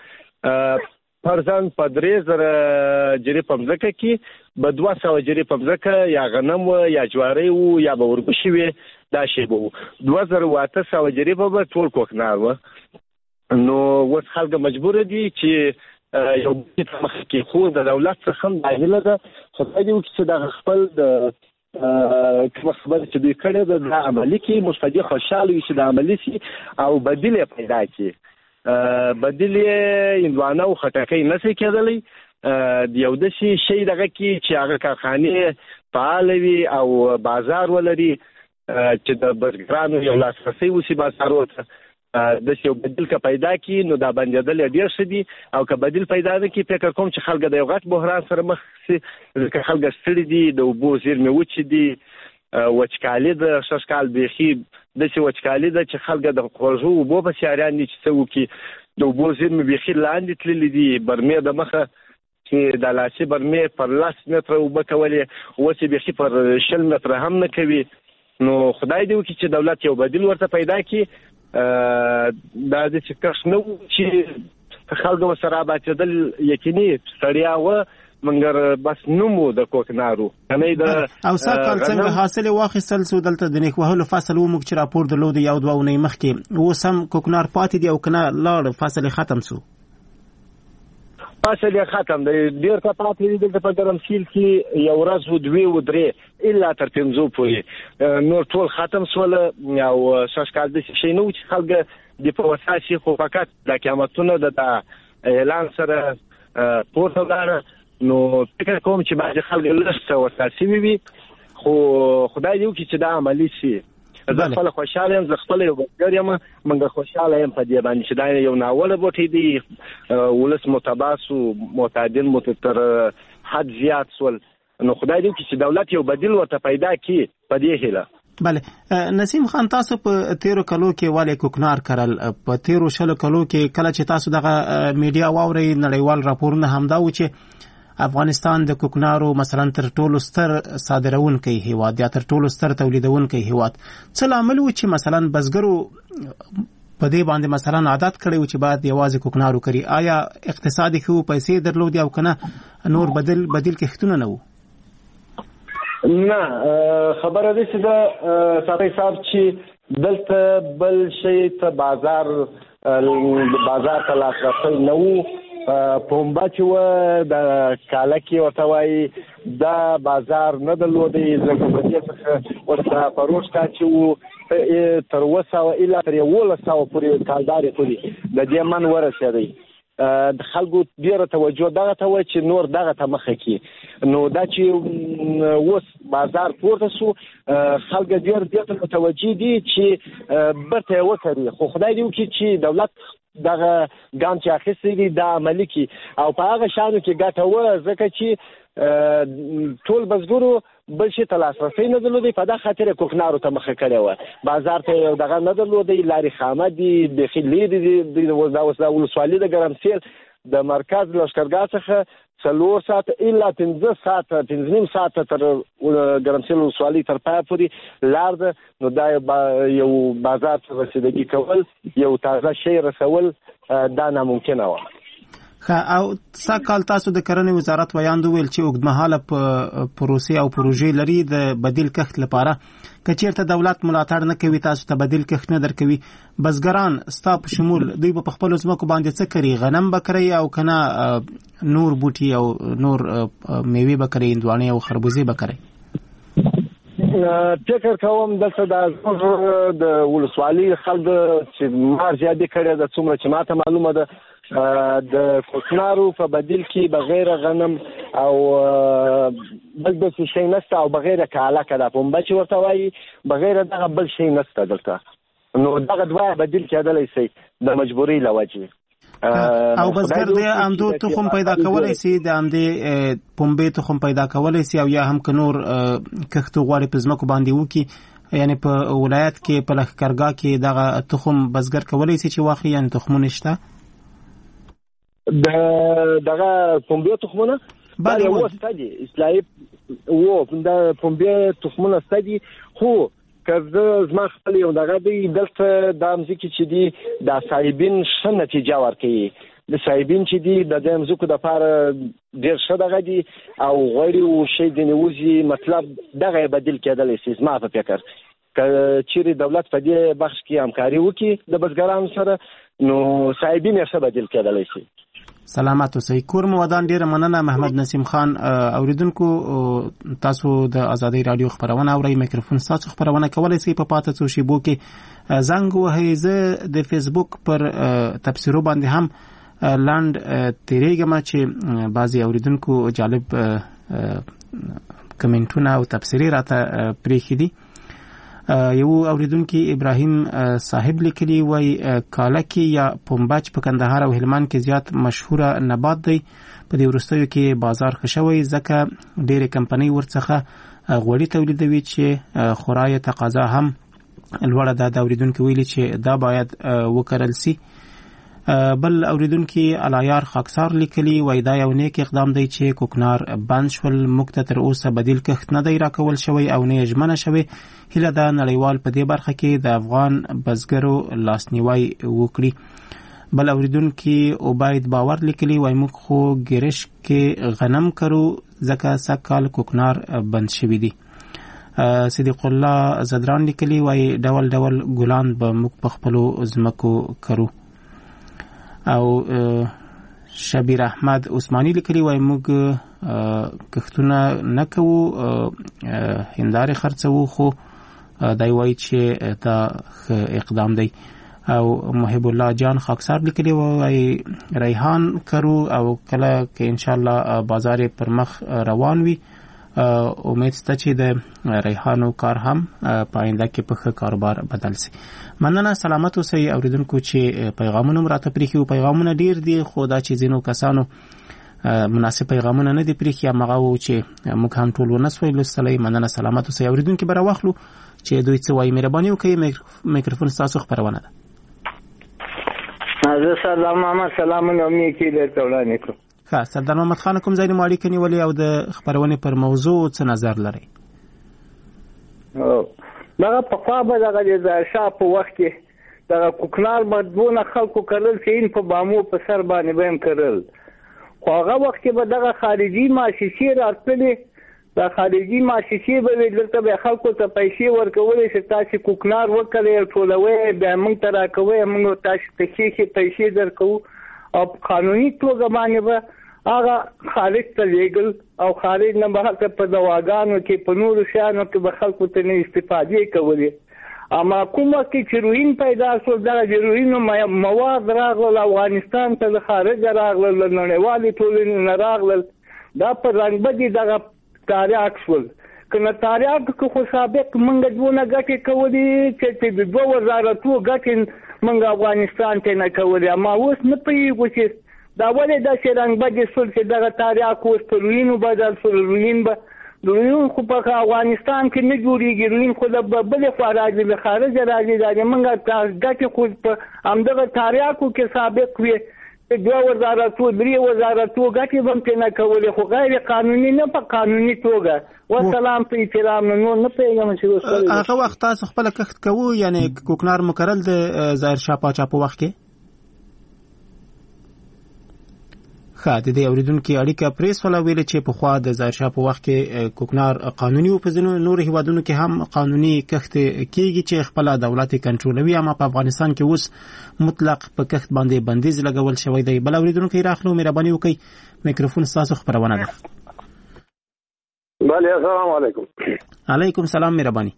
فرضاً په درې زره جرې په مځکه کې به دوه سوه جرې په مځکه یا غنم و یا جواری و یا به وربشې وې، دا شی به و. دوه زره و اته سوه جرې به ټول کوکنار وه. نو اوس خلک مجبوره دي چې یو بوټي ته مخه کې. خو د دولت څخه هم دا هیله ده خدای دې وکړي چې دغه خپل د کومه خبره چې دوی کړې ده دا عملي کړي، مستفید خوشحاله وي چې دا عملي شي او بدیل یې پیدا کړي. بدیل یې هندوانه او خټکی نه شي کېدلی. د یو داسې شی دغه کې چې هغه کارخانې فعاله وي او بازار ولري، چې د بزګرانو یو لاسرسی وشي بازارو ته. داسې یو بدیل که پیدا کړي نو دا بندېدل یې ډېر ښه دي. او که بدیل پیدا نه کړي فکر کوم چې خلک د یو غټ بحران سره مخ شي، ځکه خلک ستړي دي، د اوبو زیرمې وچې دي، وچکالي ده. سږ کال بیخي داسې وچکالي ده چې خلک د خوږو اوبو پسې حیران دي چې څه وکړي. د اوبو زیرمې بیخي لاندې تللي دي. برمې د مخه چې د لاسي برمې پر لس متره اوبه کولې، اوس یې بیخي پر شل متره هم نه کوي. نو خدای دې وکړي چې دولت یو بدیل ورته پیدا کړي. دا داسې کښت نه و چې خلکو ورسره ابادېدل یقیني ستړیا وه، مګر بس نوم و د کوکنارو. او سږ کال څنګه حاصل واخیستل سو؟ دلته د نیک وهلو فصل وموږ چې راپور درلود یو دوه اونۍ مخکې، اوس هم کوکنار پاتې دی او که نه لاړ فصل یې ختم سو؟ فصل یې ختم دی، ډېر ښه پاتې دی. دلته په ګرمسیر کې یو ورځ و دوې و درې الا تر پنځو پورې نور ټول ختم سول. او سږ کال داسې شی نه و چې خلک د په وسا شي، خو فقط د قیامتونه د اعلان سره پورته ولاړه. نو فکر کوم چې بعضې خلک لږ څه ورته شوي وي، خو خدای دې وکړي چې دا عملي شي. زه خپله خوشحاله یم، زه خپله یو بزګر یم، مګر خوشحاله یم په دې باندې چې دا یو ناوله بوټی دی. ولس متباس و معتادین مو تر حد زیات سول. نو خدای دې وکړي چې دولت یو بدیل ورته پیدا کړي په دې هیله. بله نسیم خان، تاسو په تیرو کلو کې والي کوکنار کړل، په تیرو شلو کلو کې کله چې تاسو دغه میډیا واوري نړیوال راپورونه همدا و چې افغانستان د کوکنارو مثلا تر ټولو ستر صادرونکی هیواد یا تر ټولو ستر تولیدونکی هیواد، څه لامل و چې مثلا بزګرو په دې باندې مثلا عادت کړی و چې باید یوازې کوکنارو کړي؟ آیا اقتصادي خو پیسې درلودي او کنه نور بدل بدیل کښتونه نه وو؟ نه، خبره دې چې د ساتي صاحب چې دلته بل شي ته بازار بازار ته لاسرسی نه وو. پومبا چې و د کاله کې ورته وایي دا بازار نه درلودی، ځکه په دې څخه ورته فروش کا چې و تر اوه سوه الا تر یولس سوه پورې کالدارې پورې د دې من ورسېدی. د خلکو ډیره توجه دغه ته و چې نور دغه ته مخه کې، نو دا چې اوس بازار پورته سو خلک ډیر دې ته متوجه دي چې برته وکړي. خو خدای دې وکړي چې دولت دغه ګام چې اخیستی دی دا عملي کی او په هغه شانو کې ګټه و، ځکه چې ټول بزګرو بل شي ته لاسرسی نه درلودی، په دا خاطر کوکنارو ته مخه کړې وه. بازار ته یو دغه نه درلودی، لارې خامه دي، بیخي لرې دي. دا اوس د ولسوالي د ګرمسیر د مرکز لښکرګاه څخه څلور ساعته الا پنځه ساعته پنځه نیم ساعته تر ګرمسیر ولسوالي تر پای پورې لار ده. نو دا یو بازار ته رسیدګي کول، یو تازه شی رسول دا ناممکنه وه. او ساکال تاسو د کرنې وزارت ویاندو ویل چې اوږدمهاله پروسې او پروژې لري د بدیل کښت لپاره، که چیرته دولت ملاتړ نه کوي تاسو ته بدیل کښت نه درکوي، بزګران ستا په شمول دوی په خپلو ځمکو باندې څه کوي؟ غنم به کري او کنه نور بوټي او نور میوې به کري، هندواڼې او خربوزې به کري؟ فکر کوم دلته د ولسوالي خلک چې مار زیاتې کړی ده، څومره چې ماته معلومه ده د کوکنارو په بدیل کې بغیر غنم او بل څه شي نشته او بغیر کاله کده پومبا چې ورته وایي بغیر دغه بل شي نشته دلته. نو دغه دوه بدیل کېدلی شي د مجبورۍ له وجې. او بزګر د امدو تخم پیدا کولای شي، د امدې پومبې تخم پیدا کولای شي، او یا هم که نور کښت غواړي په ځمکو باندې وکړي، یعنی په ولایت کې په لښکرګاه کې دغه تخم بزګر کولای شي چې واخلي، یعنی تخمونه شته د دغه پومبې تخمونه؟ بله و سته دي، اصلاحي و د پومبې تخمونه سته دي. خو که زه زما خپل یو دغه دی دلته دا مځکې چې دي دا صاحبین ښه نتیجه ورکوي. د صاحبین چې دي د دې مځکو دپاره ډېر ښه دغه دي او غوړي او شی ځینې وځي، مطلب دغه یې بدیل کېدلی شي. زما په فکر که چیرې دولت په دې بخش کې همکاري وکړي د بزګرانو سره، نو صاحبین یې ښه بدیل کېدلی شي. سلامات اوسئ. کور مو ودان. ډیره مننه محمد نسیم خان. اوریدونکو تاسو د ازادي رادیو خبرونه اورئ، میکروفون تاسو خبرونه کولای شئ په پاتې څو شیبو کې زنګ وهئ. زه د فیسبوک پر تبصرو باندې هم لاند تیریږم چې بعضی اوریدونکو جالب کمنټونه او تبصرې راته پریښي دي. یو اوریدونکو ابراهیم صاحب لیکلی وای کالکی یا پومباچ په کندهار او هلمند کې زیات مشهوره نبات دی. په دې وروستیو کې بازار خشوي ځکه ډېرې کمپنۍ ورڅخه غوړي تولیدوي چې خورای تقاضا هم لوړه ده. د اوریدونکو ویلي چې دا باید وکړل سي. بل اوریدونکو علایار خاکسار لیکلی وای دا یو نیک اقدام دی چې کوکنار بند شول، موږ ته تر اوسه بدیل کښت نه دی راکول شوی او نه ژمنه شوی. هیله ده نړیوال په دې برخه کې د افغان بزګرو لاسنیوي وکړي. بل اوریدونکو عبید باور لیکلی وای موږ خو ګرش کې غنم کرو ځکه سکال کوکنار بند شوی دی. صدیق الله زدران لیکلی وای ډول ډول ګلان به موږ په خپلو ځمکو کرو. او شبیر احمد عثماني لیکلی وای موږ کښتونه نه کوو، هندارې خرڅوو، خو دی وای چې دا اقدام دی. او محب الله جان خاکسار لیکلی وای ریحان کرو او کله کې ان شاء الله بازار پر مخ روان وي. امید شته چې د ریحانو کار هم پاینده کې په ښه کاروبار بدل شي. مننه. سلامت اوسئ اوریدونکو چې پیغامونه راته پریښي. پیغامونه ډیر دي خو دا چې ځینو کسانو مناسب پیغامونه نه دی پرې کې مغه و چې موږ هم ټول ونسوي لستلې مننه سلامات اوسئ اوریدونکو بر واخلو چې دوی څه وایي مهرباني وکړئ میکروفون تاسو خبرونه ده زه سلام محمد سلام نومي کې درته وړاندې کوم ښه سردار محمد خان کوم ځای مو اړیکه نیولې او د خبرونه پر موضوع څه نظر لري او دغه په خوا به دغه د شاه په وخت کې دغه کوکنار مدبونه خلکو کړل چې ان په بامو په سر باندې بهم کړل خو هغه وخت کې به دغه خارجي مؤسسې راتللې د خارجي مؤسسې به دلته به خلکو ته پیسې ورکولې چې تاسو کوکنار وکړئ ټولوي بیا موږ ته راکوي موږ تاسو ته کې پیسې درکو او قانوني توګه باندې به هغه خارج ته لېږل او خارج نه به په دواګانو کې په نورو شیانو کې به خلکو ته نه استفادې کولې اما کومه کې چې روین پیدا شو دا د روینو مواد راغلل افغانستان ته د خارج راغلل نړیوالې ټولنې نه راغلل دا په رنګبدي دغه تاریخ شول کنه تاریخ کو خو سابق منګ دونه ګټه کولې چې د دوه وزارتو ګټه منګ افغانستان ته نه کولې اما اوس نه پیږو چې دا ولې د شرنګبدي سول چې دغه تاریخ اوس په روینو بدل شول روین به روین خو په افغانستان کې نه جوړیږي روین خو د بل خارج له خارج راځي دا موږ ګټه خو په همدغه تاریخو کې سابق وي دوه وزارتو درې وزارتو ګټه هم نه کولې خو غیر قانوني نه په قانوني توګه والسلام په احترام نو نه پیغام چې هغه وخت تاسو خپل کښت کوو یعنی کوکنار مکرل د ظاهر شاه پاچا په وخت کې ښه د دې اوریدونکو اړیکه پریس ولا ویل چې په خوا د ظاهر شاه په وخت کې کوکنار قانوني او په ځینو نور هیوادونو کې هم قانوني کښت کیږي چې خپل دولت کنټرولوي اما په افغانستان کې اوس مطلق په کښت باندې بندیز لګول شوی دی بل اوریدونکو راخلو مهرباني وکړئ میکروفون تاسو خبرونه ده بله السلام علیکم علیکم سلام مهرباني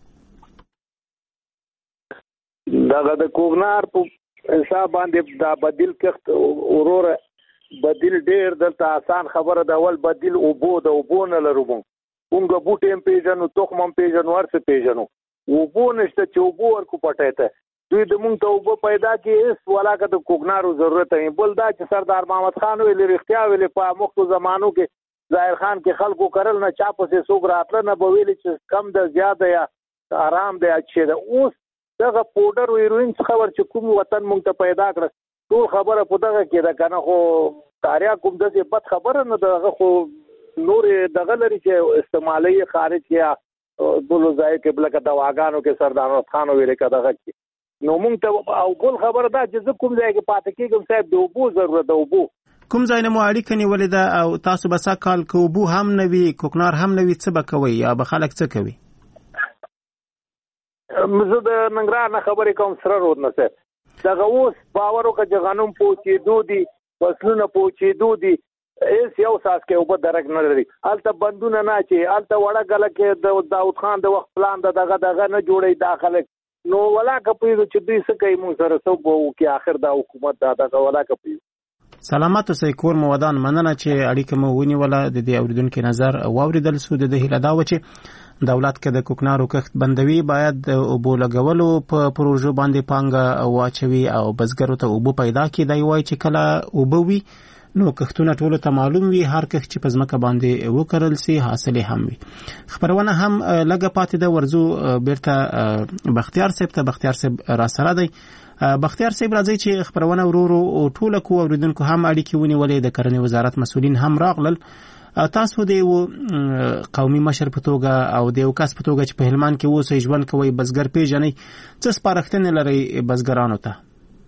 دا د کوکنار په حساب باندې دا بدیل کښت وروره بدیل ډیر دلته آسان خبره ده ول بدیل او بو د او بو نه لرو مونږ بوټ ایم پیژنو تخم هم پیژنو ورڅ پیژنو او بو نشته چې او بو ورکو پټایته دوی د مونږ ته او بو پیدا کې اس ولاکه د کوکنارو ضرورت نه بل دا چې سردار محمد خان ویل رښتیا ویل په مختو زمانو کې ظاهر خان کې خلکو کرل نه چا په سوق راتله نه به ویل چې کم د زیاده یا آرام دی چې دا اوس دغه پودر او هیروین خبر چې کوم وطن مونږ ته پیدا کړ ټول خبره په دغه کې ده کنه خو کاریا کوم دغه بد خبره نه دغه خو نور دغه لري چې استعمالي خارج کې بلو ځای کې بلکې دواګانو کې سردار خان ویل کده کې نو مونږ ته او بل خبره ده چې کوم ځای کې پاتې کېږم صاحب د اوبو ضرورت ده اوبو کوم ځای نه مو اړیکه نیولې ده او تاسو به څه کال کو اوبو هم نوي کوکنار هم نوي څه به کوي یا به خلک څه کوي زه د ننګرهار نه خبرې کوم سره رود نه صاحب دغه اوس باور وکړه چې غنم پوچېدو دي فصلونه پوچېدو دي هیڅ یو ساس کې اوبه درک نه لري هلته بندونه نه چې هلته وړه ګله کې د داود خان د وخت پلان د دغه دغه نه جوړي داخله نو ولاکه پوهېږو چې دوی څه کوي مونږ سره څه به وکړي آخر دا حکومت دا دغه ولاکه پوهېږو سلامات اوسئ کور مو ودان مننه چې اړیکه مو ونیوله د دې اوریدونکو نظر واوریدل سو د هیله دا و چې دولت کې د کوکنارو کښت بندوي باید د اوبو لګولو په پروژو باندې پانګه واچوي او بزګرو ته اوبو پیدا کړي دی وایي چې کله اوبه وي نو کښتونه ټولو ته معلوم وي هر کښت چې په ځمکه باندې وکرل سي حاصل هم وي خبرونه هم لګه پاتې ده ورزو بیرته بختیار صاحب ته بختیار صاحب را سره دی بختیار صاحب راځي چې خبرونه ورورو ټوله کو اوریدونکو هم اړیکې ونیولې د کرنې وزارت مسؤلین هم راغلل تاسو د یو قومي مشر په توګه او د یو کس په توګه چې په هلمند کې اوسئ ژوند کوئ بزګر پیژنئ څه سپارښتنې لرئ بزګرانو ته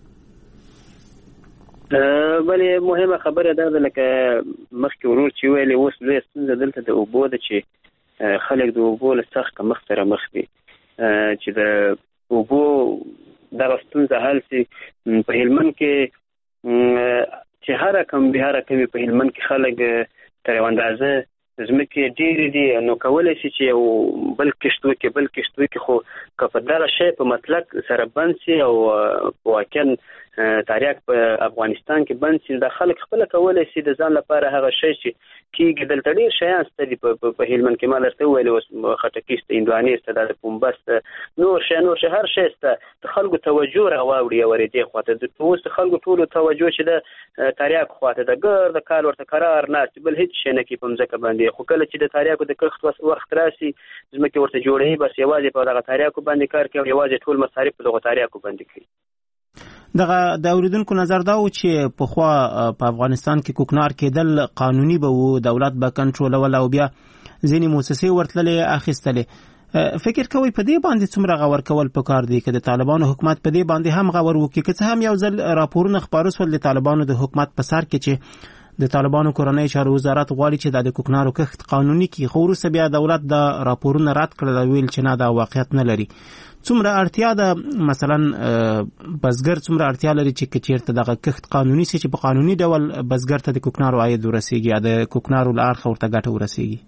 بلې مهمه خبره دا ده لکه مخکې ورور چې ویلې اوس لویه ستونزه دلته د اوبو ده چې خلک د اوبو له سخت کمښت سره مخ دي چې د اوبو دغه ستونزه حل سي په هلمند کې چې هره کم به هره کمې په هلمند کې خلک تر یو اندازه ځمکې ډېرې دي نو کولی شي چې یو بل کښت وکړي بل کښت وکړي خو که په دغه شی په مطلق سره بند سي او واقعا تاریخ په افغانستان کې بند سي د خلک خپل کولای شي د ځان لپاره هغه شی چې کیږي دلته ډیر شیان ستدي په هلمند کې مال ته ویل اوس خټکی ست اندواني ست د پومبست نور شی نور شی هر شی ست د خلکو توجه راوړي ورېدي خواته د اوس خلکو ټول توجه چې د تاریخ خواته د ګر د کال ورته قرار نه بل هیڅ شي نه کې په ځکه باندې خو کله چې د تاریخ د کښت وخت راسي زمکه ورته جوړي بس یوازې په دغه تاریخ باندې کار کوي یوازې ټول مصارف په دغه تاریخ باندې کوي. دغه د اوریدونکو نظر دا و چې په خوا په افغانستان کې کوکنار کېدل قانوني به وو دولت به کنټرول او بیا ځینې موسسې ورتللې اخیستلې فکر کوي په دې باندې څومره غور کول پکار دی چې د طالبانو حکومت په دې باندې هم غور وکړي که څه هم یو ځل راپورونه خبرو سول د طالبانو د حکومت په سر کې چې د طالبانو کورنۍ چارو وزارت غواړي چې د کوکنارو کښت قانوني کړي خو وروسته بیا دولت د راپورونه رد کړل ویل چې نه دا واقعیت نه لري. څومره اړتیا ده مثلا بزګر څومره اړتیا لري چې چیرته دغه کښت قانوني سي چې په قانوني ډول بزګر ته د کوکنارو عاید ورسیږي یا د کوکنارو لار خورته ګټه ورسیږي؟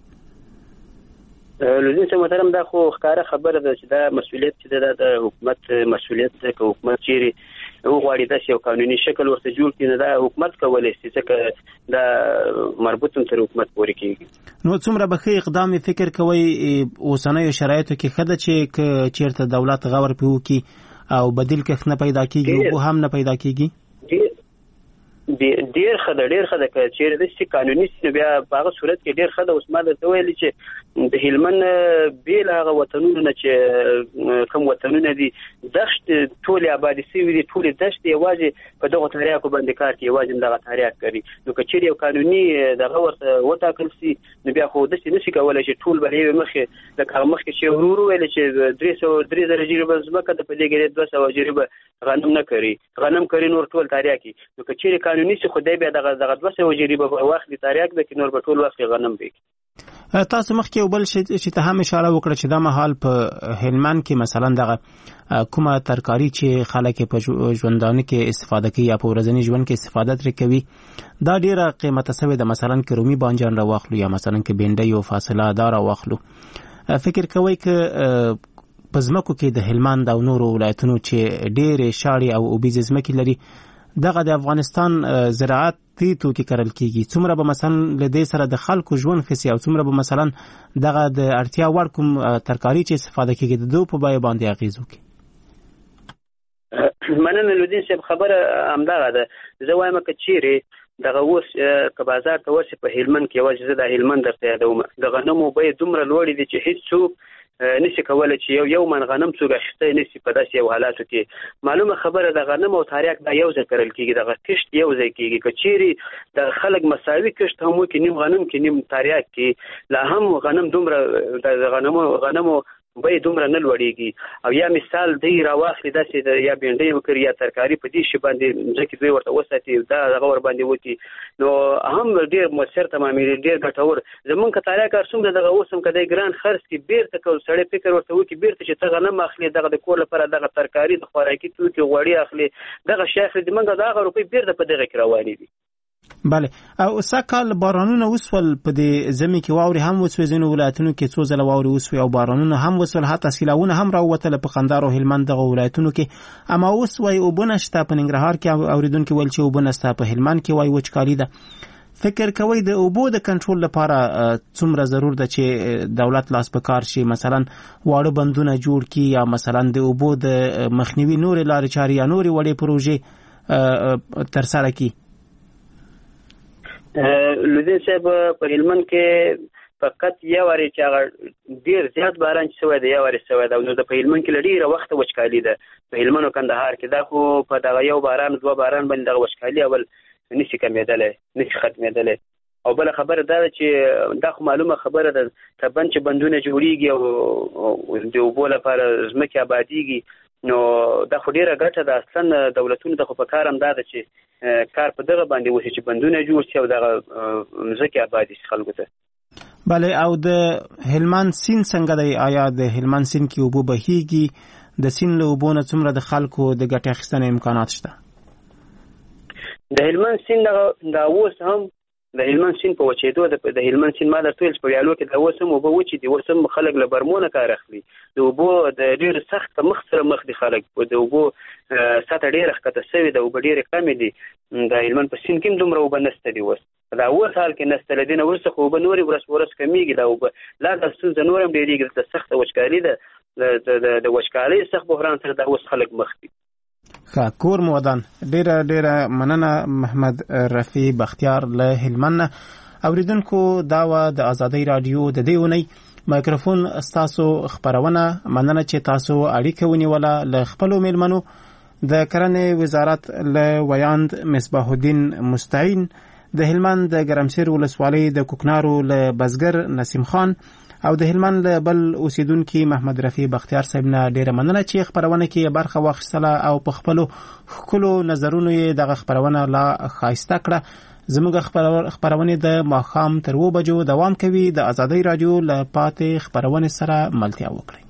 لوزین چې محترم دا خو ښکاره خبره ده چې دا مسؤلیت چې د حکومت مسؤلیت ده که حکومت چیرې وغواړي داسې یو قانوني شکل ورته جوړ کړي نو دا حکومت کولی شي ځکه دا مربوط هم تر حکومت پورې کېږي. نو څومره به ښه اقدام فکر کوئ اوسنیو شرایطو کې ښه ده چې که چیرته دولت غور پرې وکړي او بدیل کښت نه پیدا کېږي اوبه هم نه پیدا کېږي؟ ډیر ښه ده ډیر ښه ده که چیرې داسې قانوني سي نو بیا په هغه صورت کې ډیر ښه ده. اوس ما درته ویلي چې د هلمند بې له هغه وطنونو نه چې کوم وطنونه دي دښت ټولې آبادي سوي دي ټولې دښتې یوازې په دغو تاریخو باندې کار کوي یوازې دغه تاریخ کوي نو که چیرې یو قانوني دغه ورته وټاکل سي نو بیا خو داسې نشي کولی چې ټول به یې مخکې لکه هغه مخکې چې ورو ورو ویلې چې درې سوه درې زره جریبه ځمکه ده په دې کې دوه سوه جریبه غنم نه کوي غنم کوي نور ټول تاریخ کوي نو که چیرې قانوني سي خو دی بیا دغه دغه دوه سوه جریبه واخلي تاریخ به کې نور به ټول وخت غنم وي. تاسو مخکې یو بل شي چې ته هم اشاره وکړه چې دا مهال په هلمند کې مثلا دغه کومه ترکاری چې خلک په ژوندانه کې استفاده کوي یا په ورځني ژوند کې استفاده ترې کوي دا ډیره قیمته سوې ده مثلا کې رومي بانجان راواخلو یا مثلا کې بینډۍ او فاصله دار راواخلو. فکر کوي چې په ځمکو کې د هلمند او نورو ولایتونو چې ډېرې شاړې او اوبیزې ځمکې لري دغه د افغانستان زراعت دې توکي کرل کېږي څومره به مثلا له دې سره د خلکو ژوند ښه سي او څومره به مثلا دغه د اړتیا وړ کوم ترکاري چې استفاده کېږي د دوی په بیه باندې اغېز وکړي؟ مننه لودین صاحب خبره همدغه ده زه وایم که چیرې دغه اوس که بازار ته ورسې په هلمند کې یوازې زه د هلمند درته یادوم د غنمو بیې دومره لوړې دي چې هېڅوک نشي کولی چې یو یو من غنم څوک اخیستی نشي په داسې یو حالاتو کې معلومه خبره د غنم او تاریخ دا یو ځای کرل کېږي دغه کښت یو ځای کېږي که چیرې د خلک مساوي کښت هم وکړي نیم غنم کې نیم تاریخ کې لا هم غنم دومره د غنمو غنمو بیې دومره نه لوړېږي او یا مثال دی راواخلي داسې یا بینډۍ وکړي یا ترکاري په دې شي باندې ځکه دوی ورته وساتي دا دغه ور باندې وکړي نو هم ډېر مؤثر تمامېږي ډېر ګټور زمونږ که تاریخ کار څومره دغه اوس هم که دی ګران خرڅ کړي بېرته که سړی فکر ورته وکړي بېرته چې ته غنم اخلي دغه د کور لپاره دغه ترکاري د خوراکي توکي غوړي اخلي دغه شی اخلي زمونږ د هغه روپۍ بېرته په دغه کې روانې دي. بله او سږکال بارانونه وسول په دې ژمي کې واورې هم وسوې ځینو ولایتونو کې څو ځله واورې وسوې او بارانونه هم وسول حتی سیلاونه هم راووتله په قندهار او هلمند دغه ولایتونو کې اما اوس وایي اوبه نشته په ننګرهار کې اورېدونکي ویل چې اوبه نشته په هلمند کې وایي وچکالي ده. فکر کوئ د اوبو د کنټرول لپاره څومره ضرور ده چې دولت لاس په کار شي مثلا واړه بندونه جوړ کړي یا مثلا د اوبو د مخنیوي نورې لارې چارې یا نورې وړې پروژې ترسره کړي؟ لودین صاحب په هلمند کې فقط یو واري چې هغه ډېر زیات باران چې شوی دی یو واري شوی دی نو د په هلمند کې له ډېره وخته وچکالي ده په هلمند او کندهار کې دا خو په دغه یو باران دوه باران باندې دغه وچکالي اول نشي کمېدلی نشي ختمېدلی او بله خبره دا ده چې دا خو معلومه خبره ده طبعا چې بندونه جوړېږي او د اوبو لپاره ځمکې آبادېږي نو دا خو ډېره ګټه ده اصلا دولتونو ته خو په کار هم دا ده چې کار په دغه باندې وشي چې بندونه جوړ شي او دغه ځمکې آبادې شي خلکو ته. بله او د هلمند سیند څنګه دی آیا د هلمند سیند کې اوبه بهیږي د سیند له اوبو نه څومره د خلکو د ګټې اخیستنې امکانات شته؟ د هلمند سیند دا اوس هم د هلمند سیند په وچېدو د هلمند سیند ما درته ویل چې په ویالو کې د اوس هم اوبه وچې دي، اوس هم خلک له برمونه کار اخلي، د اوبو د ډېر سخت مخ سره مخ دي خلک، د اوبو سطح ډېره ښکته شوې ده، اوبه ډېرې کمې دي، د هلمند په سیند کې هم دومره اوبه نشته دي اوس، دا اوس حال کې نشته، له دې نه وروسته خو اوبه نورې ورځ په ورځ کمېږي، دا اوبه لا دا ستونزه نور هم ډېرېږي، دلته سخته وچکالي ده، د وچکالۍ سخت بحران سره دا اوس خلک مخ دي. ښه کور مو ودان. ډېره ډېره مننه محمد رفیع بختیار له هلمند. اوریدونکو دا وه د ازادۍ راډیو د دې اونۍ مایکروفون ستاسو خپرونه. مننه چې تاسو اړیکه ونیوله له خپلو میلمنو. د کرنې وزارت له ویاند مصباح الدین مستعین، د هلمند د ګرمسیر ولسوالۍ د کوکنارو له بزګر نسیم خان او د هلمند له بل اوسیدونکي محمد رفیع بختیار صاحب نه ډېره مننه چې خپرونه کې برخه واخیستله او په خپلو ښکلو نظرونو یې دغه خپرونه لا ښایسته کړه. زموږ خپرونې د ماښام تر اوه بجو دوام کوي. د ازادۍ راډیو له پاتې خپرونې سره ملتیا وکړئ.